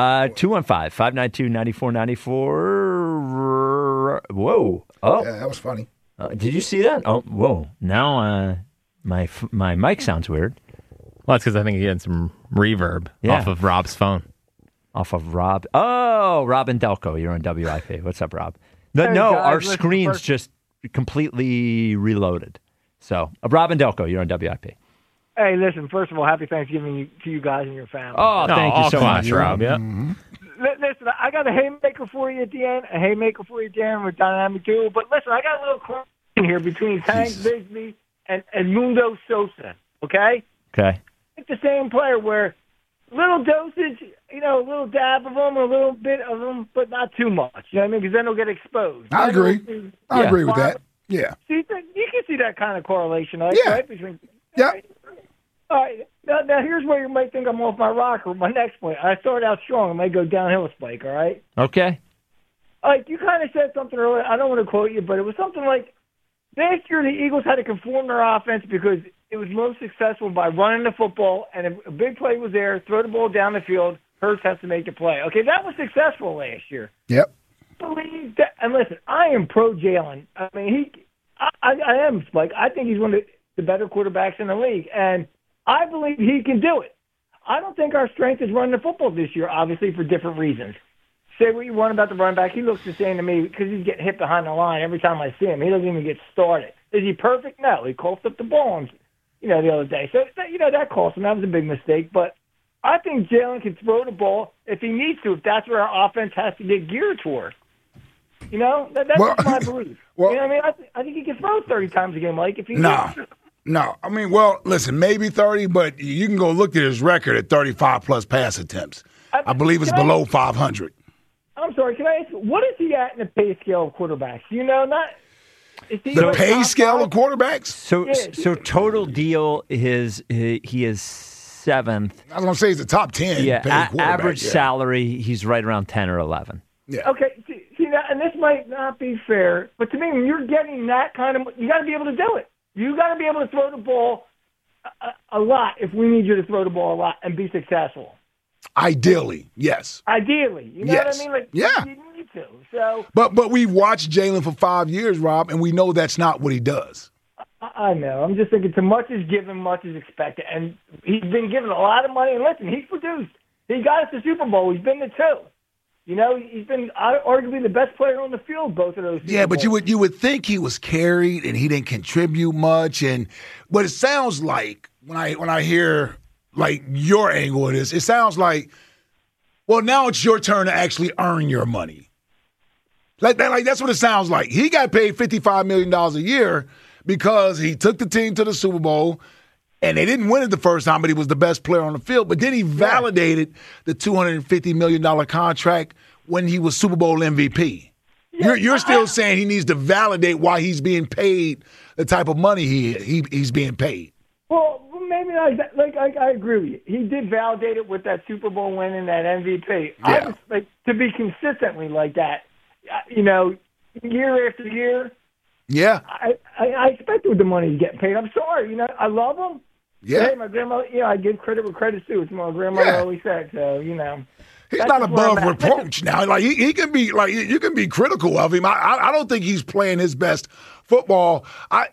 215-592-9494. Whoa. Oh. Yeah, that was funny. Did you see that? Oh, whoa. Now my mic sounds weird. Well, that's because I think he had some reverb off of Rob's phone. Off of Rob. Oh, Robin Delco. You're on WIP. What's up, Rob? No, Hey, no, guys, our listen, screen's first- just completely reloaded. So, Robin Delco, you're on WIP. Hey, listen, first of all, happy Thanksgiving to you guys and your family. Oh, thank you so much, Rob. Yeah. Listen, I got a haymaker for you at the end, a haymaker for you at the end with Dynamic Duo. But listen, I got a little question here between Tank Bigsby and Mundo Sosa, okay? Okay. It's the same player where little dosage, a little dab of them, a little bit of them, but not too much. You know what I mean? Because then they'll get exposed. I agree. I agree with that. Yeah. See, you can see that kind of correlation, right? Yeah. Right? Between, Yeah. All right. Now, here's where you might think I'm off my rocker. My next point. I started out strong. I might go downhill, Spike, all right? Okay. Like, you kind of said something earlier. I don't want to quote you, but it was something like, last year the Eagles had to conform their offense because it was most successful by running the football, and if a big play was there, throw the ball down the field, Hurts has to make the play. Okay, that was successful last year. Yep. Believe that, and listen, I am pro Jalen. I mean, I am, Spike. I think he's one of the better quarterbacks in the league, and I believe he can do it. I don't think our strength is running the football this year, obviously, for different reasons. Say what you want about the running back. He looks the same to me because he's getting hit behind the line every time I see him. He doesn't even get started. Is he perfect? No. He coughs up the ball, the other day. So, that cost him. That was a big mistake. But I think Jalen can throw the ball if he needs to, if that's where our offense has to get geared toward. You know, that's just my belief. You know what I mean? I think he can throw 30 times a game, Mike. If he No. I mean, well, listen, maybe 30, but you can go look at his record at 35-plus pass attempts. I believe it's below 500. I'm sorry, can I ask, what is he at in the pay scale of quarterbacks? You know, the pay scale of quarterbacks? So total deal, he is 7th. I was going to say he's the top 10. Yeah, average salary, he's right around 10 or 11. Yeah. Okay, see that, and this might not be fair, but to me, when you're getting that kind of, you got to be able to do it. You got to be able to throw the ball a lot if we need you to throw the ball a lot and be successful. Ideally, yes. Ideally, you know what I mean? Like, you need to. So, but we've watched Jalen for 5 years, Rob, and we know that's not what he does. I know. I'm just thinking too much is given, much is expected. And he's been given a lot of money. And listen, he's produced. He got us the Super Bowl. He's been the 2. You know, he's been arguably the best player on the field, both of those. Yeah, but you would think he was carried and he didn't contribute much. And what it sounds like when I hear like your angle of this, it sounds like, well, now it's your turn to actually earn your money. Like that's what it sounds like. He got paid $55 million a year because he took the team to the Super Bowl. And they didn't win it the first time, but he was the best player on the field. But then he validated the $250 million contract when he was Super Bowl MVP. You're still saying he needs to validate why he's being paid the type of money he's being paid. Well, maybe not. Like I agree with you. He did validate it with that Super Bowl win and that MVP. Yeah. I just, like, to be consistently like that, you know, year after year. Yeah. I expect with the money he's getting paid. I'm sorry. You know, I love him. Yeah. Hey, my grandma, I give credit where credit's due. It's what my grandmother always said. So, you know. He's not above reproach now. Like he can be like you can be critical of him. I don't think he's playing his best football. I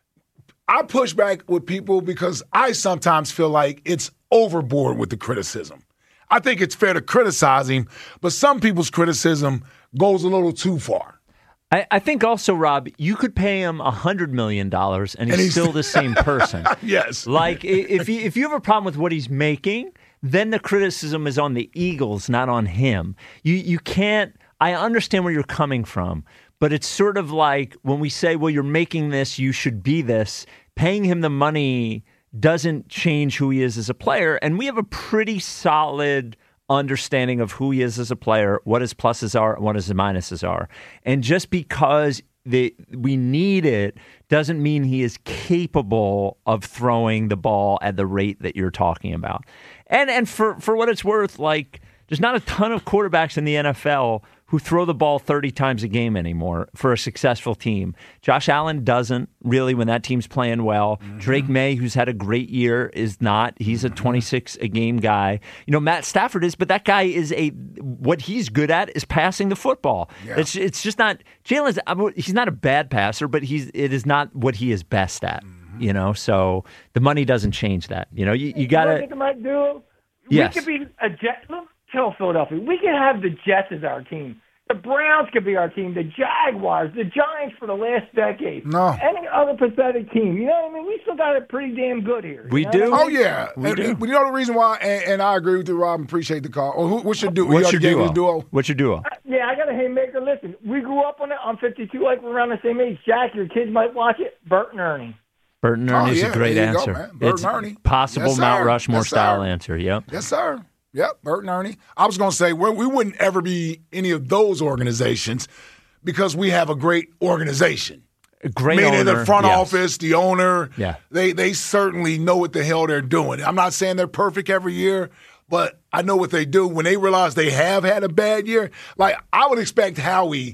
push back with people because I sometimes feel like it's overboard with the criticism. I think it's fair to criticize him, but some people's criticism goes a little too far. I think also, Rob, you could pay him $100 million and he's still the same person. Yes. Like, if you have a problem with what he's making, then the criticism is on the Eagles, not on him. You can't – I understand where you're coming from, but it's sort of like when we say, well, you're making this, you should be this, paying him the money doesn't change who he is as a player. And we have a pretty solid – understanding of who he is as a player, what his pluses are, and what his minuses are. And just because we need it doesn't mean he is capable of throwing the ball at the rate that you're talking about. And for what it's worth, like, there's not a ton of quarterbacks in the NFL who throw the ball 30 times a game anymore for a successful team. Josh Allen doesn't really when that team's playing well. Mm-hmm. Drake May, who's had a great year, is not. He's a 26-a-game guy. You know, Matt Stafford is, but that guy is what he's good at is passing the football. Yeah. It's just not – Jalen's – he's not a bad passer, but it is not what he is best at, you know? So the money doesn't change that. You know, you got to – I think it might do. Yes. We could be a Jet. Look, tell Philadelphia. We could have the Jets as our team. The Browns could be our team. The Jaguars, the Giants for the last decade. No. Any other pathetic team. You know what I mean? We still got it pretty damn good here. We do. Oh, yeah. We do. You know the reason why, and I agree with you, Rob, appreciate the call. Or what's your duo? What's your duo? What's your duo? Yeah, I got a haymaker. Listen, we grew up on it. I'm 52, like we're around the same age. Jack, your kids might watch it. Bert and Ernie. Bert and Ernie's a great answer. Go, Bert and Ernie. Possible yes, Mount Rushmore style answer. Yep. Yes, sir. Yep, Bert and Ernie. I was going to say, we wouldn't ever be any of those organizations because we have a great organization. A great Meaning owner. the front office, the owner, yeah. They certainly know what the hell they're doing. I'm not saying they're perfect every year, but I know what they do. When they realize they have had a bad year, like I would expect Howie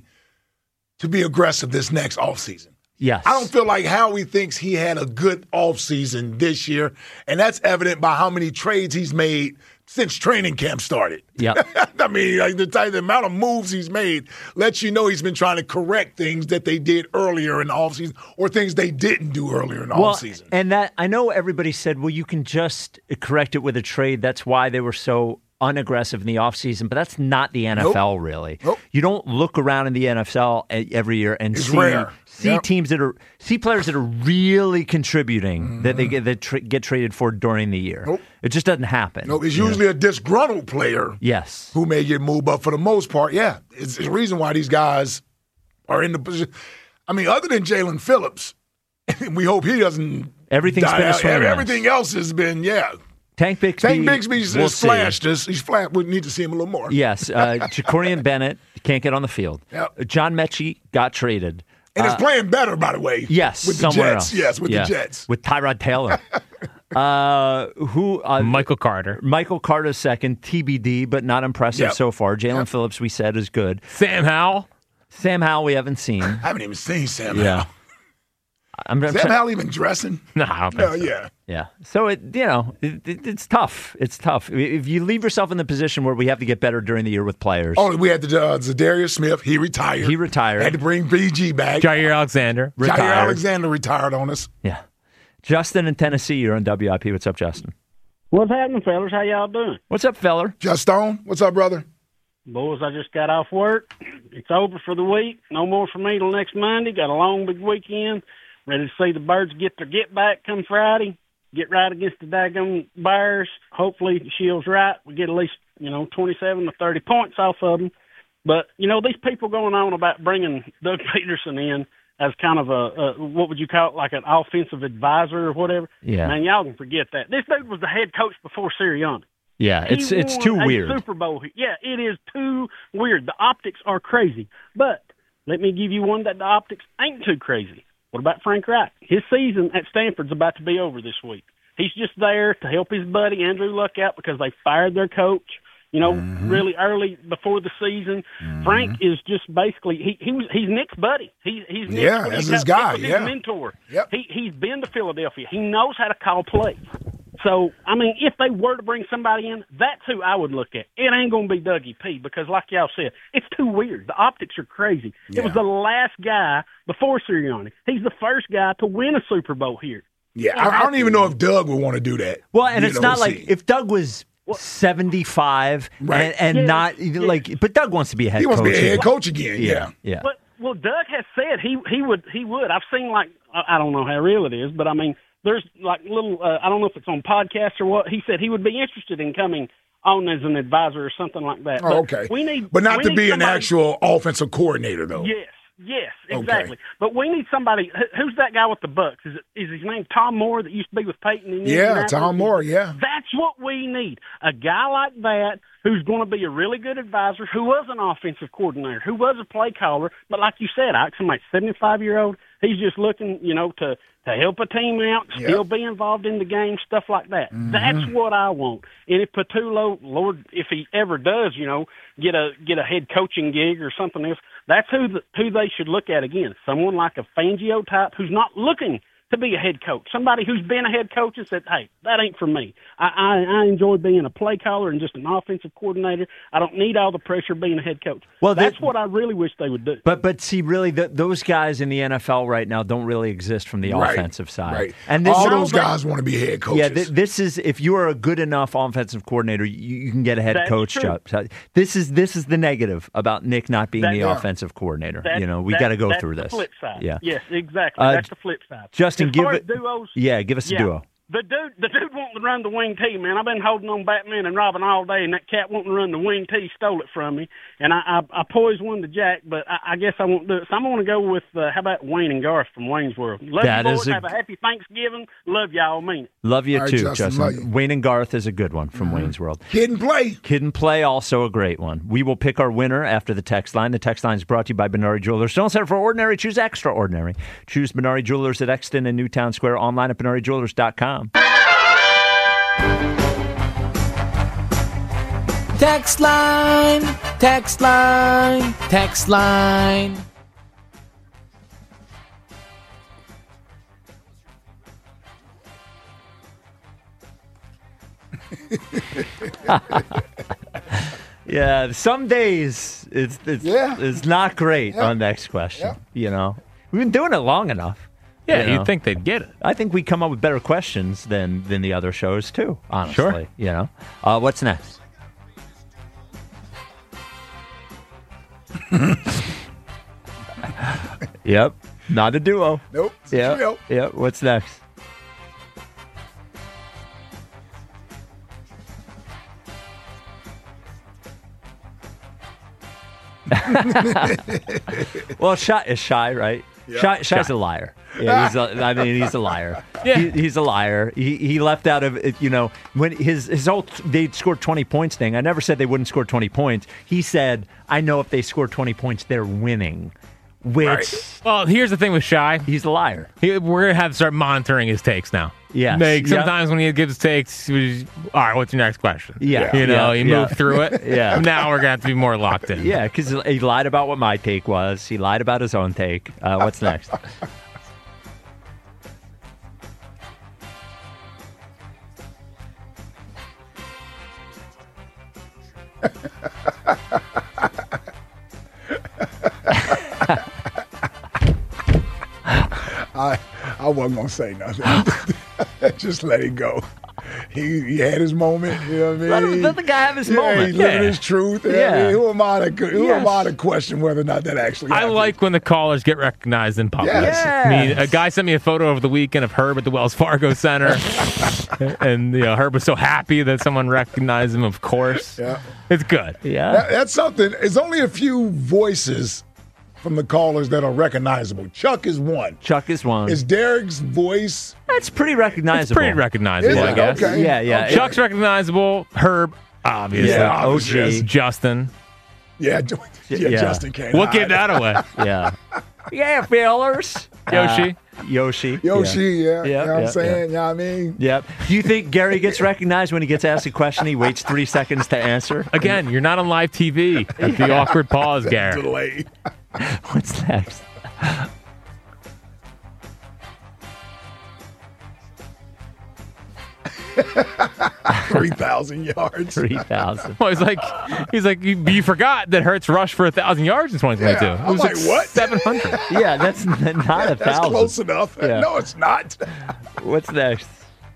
to be aggressive this next offseason. Yes. I don't feel like Howie thinks he had a good offseason this year, and that's evident by how many trades he's made since training camp started. Yeah. I mean, like the amount of moves he's made lets you know he's been trying to correct things that they did earlier in the offseason or things they didn't do earlier in the offseason. And that I know everybody said, well, you can just correct it with a trade. That's why they were so unaggressive in the offseason, but that's not the NFL, really. Nope. You don't look around in the NFL every year and see teams see players that are really contributing that they get traded for during the year. Nope. It just doesn't happen. No, it's usually a disgruntled player. Yes. Who may get moved, but for the most part, yeah, it's the reason why these guys are in the position. I mean, other than Jalen Phillips, we hope he doesn't. Everything's been a swing and miss. Everything else has been, Tank Bixby has flashed us. He's flat. We need to see him a little more. Yes. Jacorian Bennett can't get on the field. Yep. John Mechie got traded. And is playing better, by the way. Yes, with the somewhere Jets. else. Yes, with the Jets. With Tyrod Taylor. Michael Carter. Michael Carter's second, TBD, but not impressive so far. Jalen Phillips, we said, is good. Sam Howell. Sam Howell, we haven't seen. I haven't even seen Sam Howell. Sam Howell even dressing? No, I don't think so. Yeah. So it's tough. It's tough. If you leave yourself in the position where we have to get better during the year with players. Oh, we had the Zadarius Smith. He retired. Had to bring BG back. Jair Alexander retired. Jair Alexander retired on us. Yeah. Justin in Tennessee, you're on WIP. What's up, Justin? What's happening, fellas? How y'all doing? What's up, feller? Justin, what's up, brother? Boys, I just got off work. It's over for the week. No more for me till next Monday. Got a long, big weekend. Ready to see the Birds get their get back come Friday. Get right against the daggone Bears. Hopefully the Shield's right. We get at least, 27 to 30 points off of them. But, these people going on about bringing Doug Peterson in as kind of a what would you call it, like an offensive advisor or whatever. Yeah. Man, y'all can forget that. This dude was the head coach before Sirianni. Yeah, it's too weird. Super Bowl. Yeah, it is too weird. The optics are crazy. But let me give you one that the optics ain't too crazy. What about Frank Reich? His season at Stanford's about to be over this week. He's just there to help his buddy Andrew Luck out because they fired their coach, really early before the season. Frank is just basically he's Nick's buddy. He's Nick's, that's his guy. His mentor. Yep. He's been to Philadelphia. He knows how to call plays. So, I mean, if they were to bring somebody in, that's who I would look at. It ain't going to be Dougie P because, like y'all said, it's too weird. The optics are crazy. Yeah. It was the last guy before Sirianni. He's the first guy to win a Super Bowl here. Yeah, I don't even know if Doug would want to do that. Well, and it's not like if Doug was 75 and not like, but Doug wants to be a head coach. He wants to be a head coach again. Yeah. But Doug has said he would. I've seen I don't know how real it is, but I mean. There's like little, I don't know if it's on podcasts or what. He said he would be interested in coming on as an advisor or something like that. Oh, okay. But not to be an actual offensive coordinator, though. Yes, exactly. Okay. But we need somebody. Who's that guy with the Bucks? Is his name Tom Moore that used to be with Peyton? Tom Moore, That's what we need. A guy like that who's going to be a really good advisor, who was an offensive coordinator, who was a play caller. But like you said, somebody 75-year-old, he's just looking, to help a team out, still be involved in the game, stuff like that. Mm-hmm. That's what I want. And if Patullo, Lord, if he ever does, get a head coaching gig or something else, that's who they should look at again. Someone like a Fangio type who's not looking to be a head coach. Somebody who's been a head coach and said, hey, that ain't for me. I enjoy being a play caller and just an offensive coordinator. I don't need all the pressure of being a head coach. Well, that's what I really wish they would do. But see, really, those guys in the NFL right now don't really exist from the offensive side. Right. And all those guys want to be head coaches. Yeah, this is, if you are a good enough offensive coordinator, you can get a head coach job. This is the negative about Nick not being the offensive coordinator. We got to go through this. That's the flip side. Yeah. Yes, exactly. That's the flip side. Justin, give a duo. The dude wanting to run the wing tee, man. I've been holding on Batman and Robin all day, and that cat wanting to run the wing tee stole it from me. And I poised one to Jack, but I guess I won't do it. So I'm going to go with, how about Wayne and Garth from Wayne's World? Love you, boys. Have a happy Thanksgiving. Love y'all. Mean it. Love you, all too, right, Justin. Wayne and Garth is a good one from Wayne's World. Kid and Play. Kid and Play, also a great one. We will pick our winner after the text line. The text line is brought to you by Benari Jewelers. Don't settle for ordinary. Choose extraordinary. Choose Benari Jewelers at Exton and Newtown Square. Online at BenariJewelers.com. Text line, text line, text line. Yeah, some days it's not great on Next Question. We've been doing it long enough. Yeah, you'd think they'd get it. I think we come up with better questions than the other shows too. Honestly, Sure. What's next? Yep, not a duo. Nope. It's a trio. Yep. What's next? Well, Shy is Shy, right? Yeah. Shy's a liar. Yeah, he's a liar. Yeah. He's a liar. He left out of it, when his whole they scored 20 points thing. I never said they wouldn't score 20 points. He said, I know if they score 20 points, they're winning. Which, well, here's the thing with Shy. He's a liar. We're going to have to start monitoring his takes now. Yeah. Sometimes when he gives takes, all right, what's your next question? Yeah. You move through it. Yeah. Now we're going to have to be more locked in. Yeah, because he lied about what my take was. He lied about his own take. What's next? I wasn't gonna say nothing. Just let it go. He had his moment. You know what I mean? Let the guy have his moment. He's living his truth. Yeah. I mean, who am I to question whether or not that actually happened? I like when the callers get recognized in public. Yes. I mean, a guy sent me a photo over the weekend of Herb at the Wells Fargo Center, and Herb was so happy that someone recognized him. Of course, it's good. Yeah, that's something. It's only a few voices from the callers that are recognizable. Chuck is one. Is Derek's voice? That's pretty recognizable. It's pretty recognizable, I guess. Okay. Yeah. Okay. Chuck's recognizable. Herb, obviously. Yeah, obviously. Justin. Yeah, Justin can't What hide. gave that away? Yeah, fellers. Yoshi. Yoshi. Yeah. You know what I'm saying? You know what I mean? Yep. Do you think Gary gets recognized when he gets asked a question? He waits 3 seconds to answer? Again, you're not on live TV. At the awkward pause, Gary. Delay. What's next? $3,000 yards. 3,000. Well, he's like, you forgot that Hurts rushed for 1,000 yards in 2022. Yeah, It was I'm like, what? 700. Yeah, that's not 1,000. That's close enough. Yeah. No, it's not. What's next?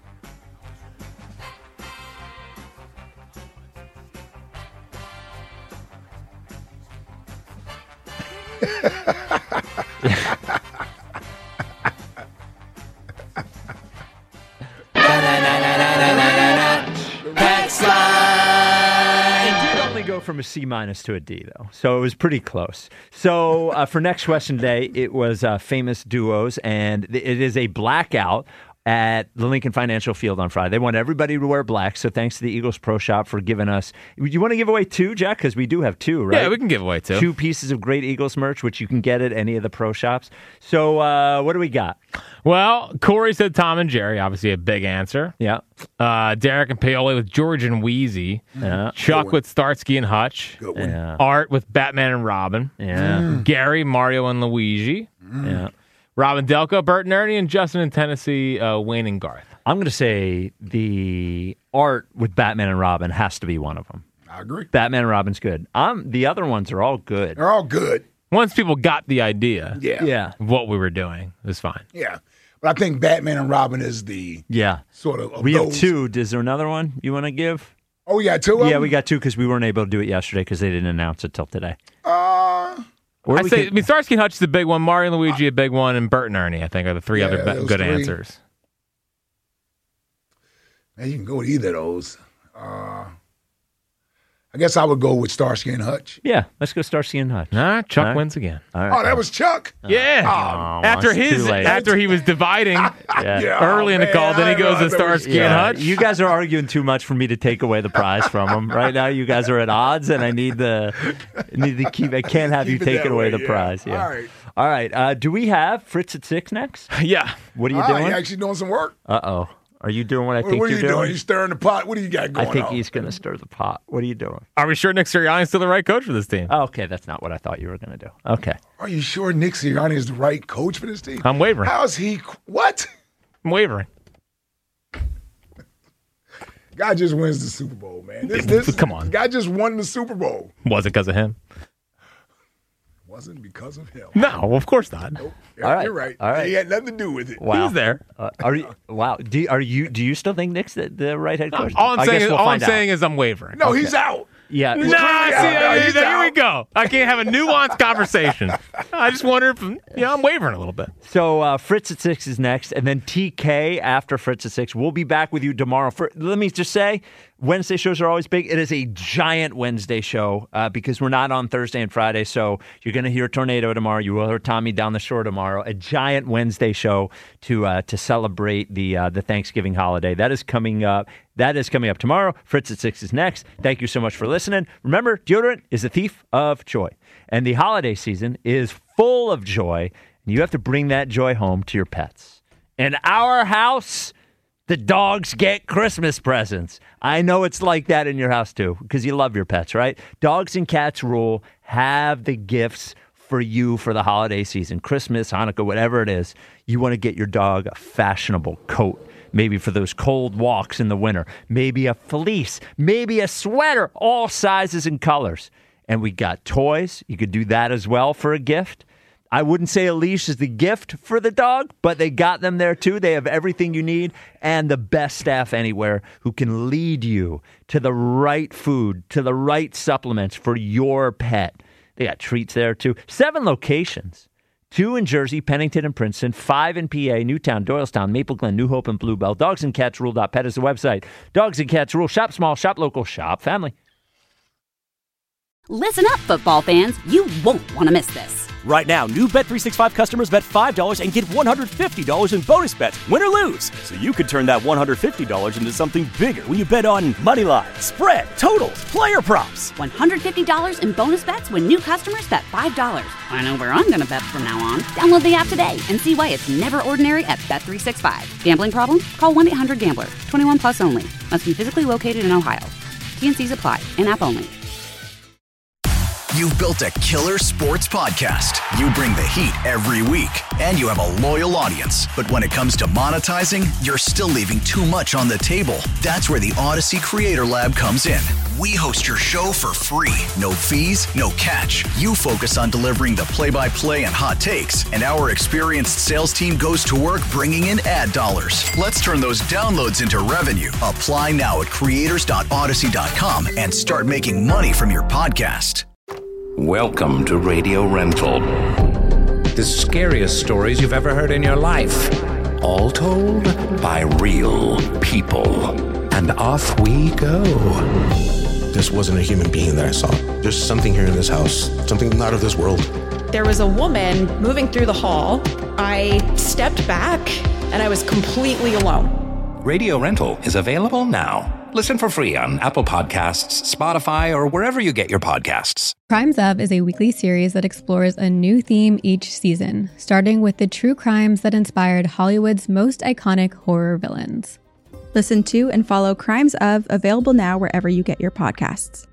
Text line. It did only go from a C- to a D, though. So it was pretty close. So for next question today, it was famous duos, and it is a blackout at the Lincoln Financial Field on Friday. They want everybody to wear black, so thanks to the Eagles Pro Shop for giving us... You want to give away 2, Jack? Because we do have 2, right? Yeah, we can give away 2. 2 pieces of great Eagles merch, which you can get at any of the pro shops. So what do we got? Well, Corey said Tom and Jerry, obviously a big answer. Yeah. Derek and Paoli with George and Wheezy. Yeah. Chuck with Starsky and Hutch. Good one. Yeah. Art with Batman and Robin. Yeah. Gary, Mario, and Luigi. Yeah. Robin Delco, Bert and Ernie, and Justin in Tennessee, Wayne and Garth. I'm going to say the Art with Batman and Robin has to be one of them. I agree. Batman and Robin's good. The other ones are all good. They're all good. Once people got the idea Yeah. of what we were doing, it was fine. Yeah. But I think Batman and Robin is the sort of we have those. 2. Is there another one you want to give? Oh, we got 2 of Yeah, them? we got 2 because we weren't able to do it yesterday because they didn't announce it till today. Starsky and Hutch is the big one, Mario and Luigi a big one, and Bert and Ernie, I think, are the 3 other those good 3. answers. Man, you can go with either of those. I guess I would go with Starsky and Hutch. Yeah, let's go Starsky and Hutch. Nah, Chuck wins again. All right. Oh, that was Chuck? Yeah. After he was dividing early in the call, then he goes to Starsky and Hutch. You guys are arguing too much for me to take away the prize from him. Right now, you guys are at odds, and I need to keep. I can't have you taking away the prize. Yeah. All right. Do we have Fritz at 6 next? Yeah. What are you doing? You're actually doing some work. Uh-oh. Are you doing what I think what are you're you doing? You stirring the pot? What do you got going on? I think he's going to stir the pot. What are you doing? Are we sure Nick Sirianni is still the right coach for this team? Oh, okay, that's not what I thought you were going to do. Okay. Are you sure Nick Sirianni is the right coach for this team? I'm wavering. How is he? What? I'm wavering. Guy just wins the Super Bowl, man. Come on. Guy just won the Super Bowl. Was it because of him? Wasn't because of him. No, of course not. Nope. All right. You're right. All right. He had nothing to do with it. Wow. He was there. Are you? Wow. Do you still think Nick's the right head coach? All I'm saying is I'm wavering. No, he's out. Yeah. Here we go. I can't have a nuanced conversation. I just wonder if, I'm wavering a little bit. So Fritz at 6 is next, and then TK after Fritz at 6. We'll be back with you tomorrow. Let me just say, Wednesday shows are always big. It is a giant Wednesday show because we're not on Thursday and Friday, so you're going to hear Tornado tomorrow. You will hear Tommy down the shore tomorrow. A giant Wednesday show to celebrate the Thanksgiving holiday. That is coming up. That is coming up tomorrow. Fritz at 6 is next. Thank you so much for listening. Remember, deodorant is a thief of joy, and the holiday season is full of joy. And you have to bring that joy home to your pets. In our house, the dogs get Christmas presents. I know it's like that in your house too, because you love your pets, right? Dogs and cats rule. Have the gifts for you for the holiday season, Christmas, Hanukkah, whatever it is. You want to get your dog a fashionable coat, maybe for those cold walks in the winter, maybe a fleece, maybe a sweater, all sizes and colors. And we got toys. You could do that as well for a gift. I wouldn't say a leash is the gift for the dog, but they got them there too. They have everything you need and the best staff anywhere who can lead you to the right food, to the right supplements for your pet. They got treats there too. 7 locations. 2 in Jersey, Pennington and Princeton, 5 in PA, Newtown, Doylestown, Maple Glen, New Hope, and Bluebell. Dogsandcatsrule.pet is the website. Dogs and Cats Rule. Shop small, shop local, shop family. Listen up, football fans. You won't want to miss this. Right now, new Bet365 customers bet $5 and get $150 in bonus bets, win or lose. So you could turn that $150 into something bigger when you bet on money line, spread, totals, player props. $150 in bonus bets when new customers bet $5. I know where I'm going to bet from now on. Download the app today and see why it's never ordinary at Bet365. Gambling problem? Call 1-800-GAMBLER. 21 plus only. Must be physically located in Ohio. T&Cs apply. In-app only. You've built a killer sports podcast. You bring the heat every week, and you have a loyal audience. But when it comes to monetizing, you're still leaving too much on the table. That's where the Odyssey Creator Lab comes in. We host your show for free. No fees, no catch. You focus on delivering the play-by-play and hot takes, and our experienced sales team goes to work bringing in ad dollars. Let's turn those downloads into revenue. Apply now at creators.odyssey.com and start making money from your podcast. Welcome to Radio Rental. The scariest stories you've ever heard in your life. All told by real people. And off we go. This wasn't a human being that I saw. There's something here in this house, something not of this world. There was a woman moving through the hall. I stepped back and I was completely alone. Radio Rental is available now. Listen for free on Apple Podcasts, Spotify, or wherever you get your podcasts. Crimes Of is a weekly series that explores a new theme each season, starting with the true crimes that inspired Hollywood's most iconic horror villains. Listen to and follow Crimes Of, available now wherever you get your podcasts.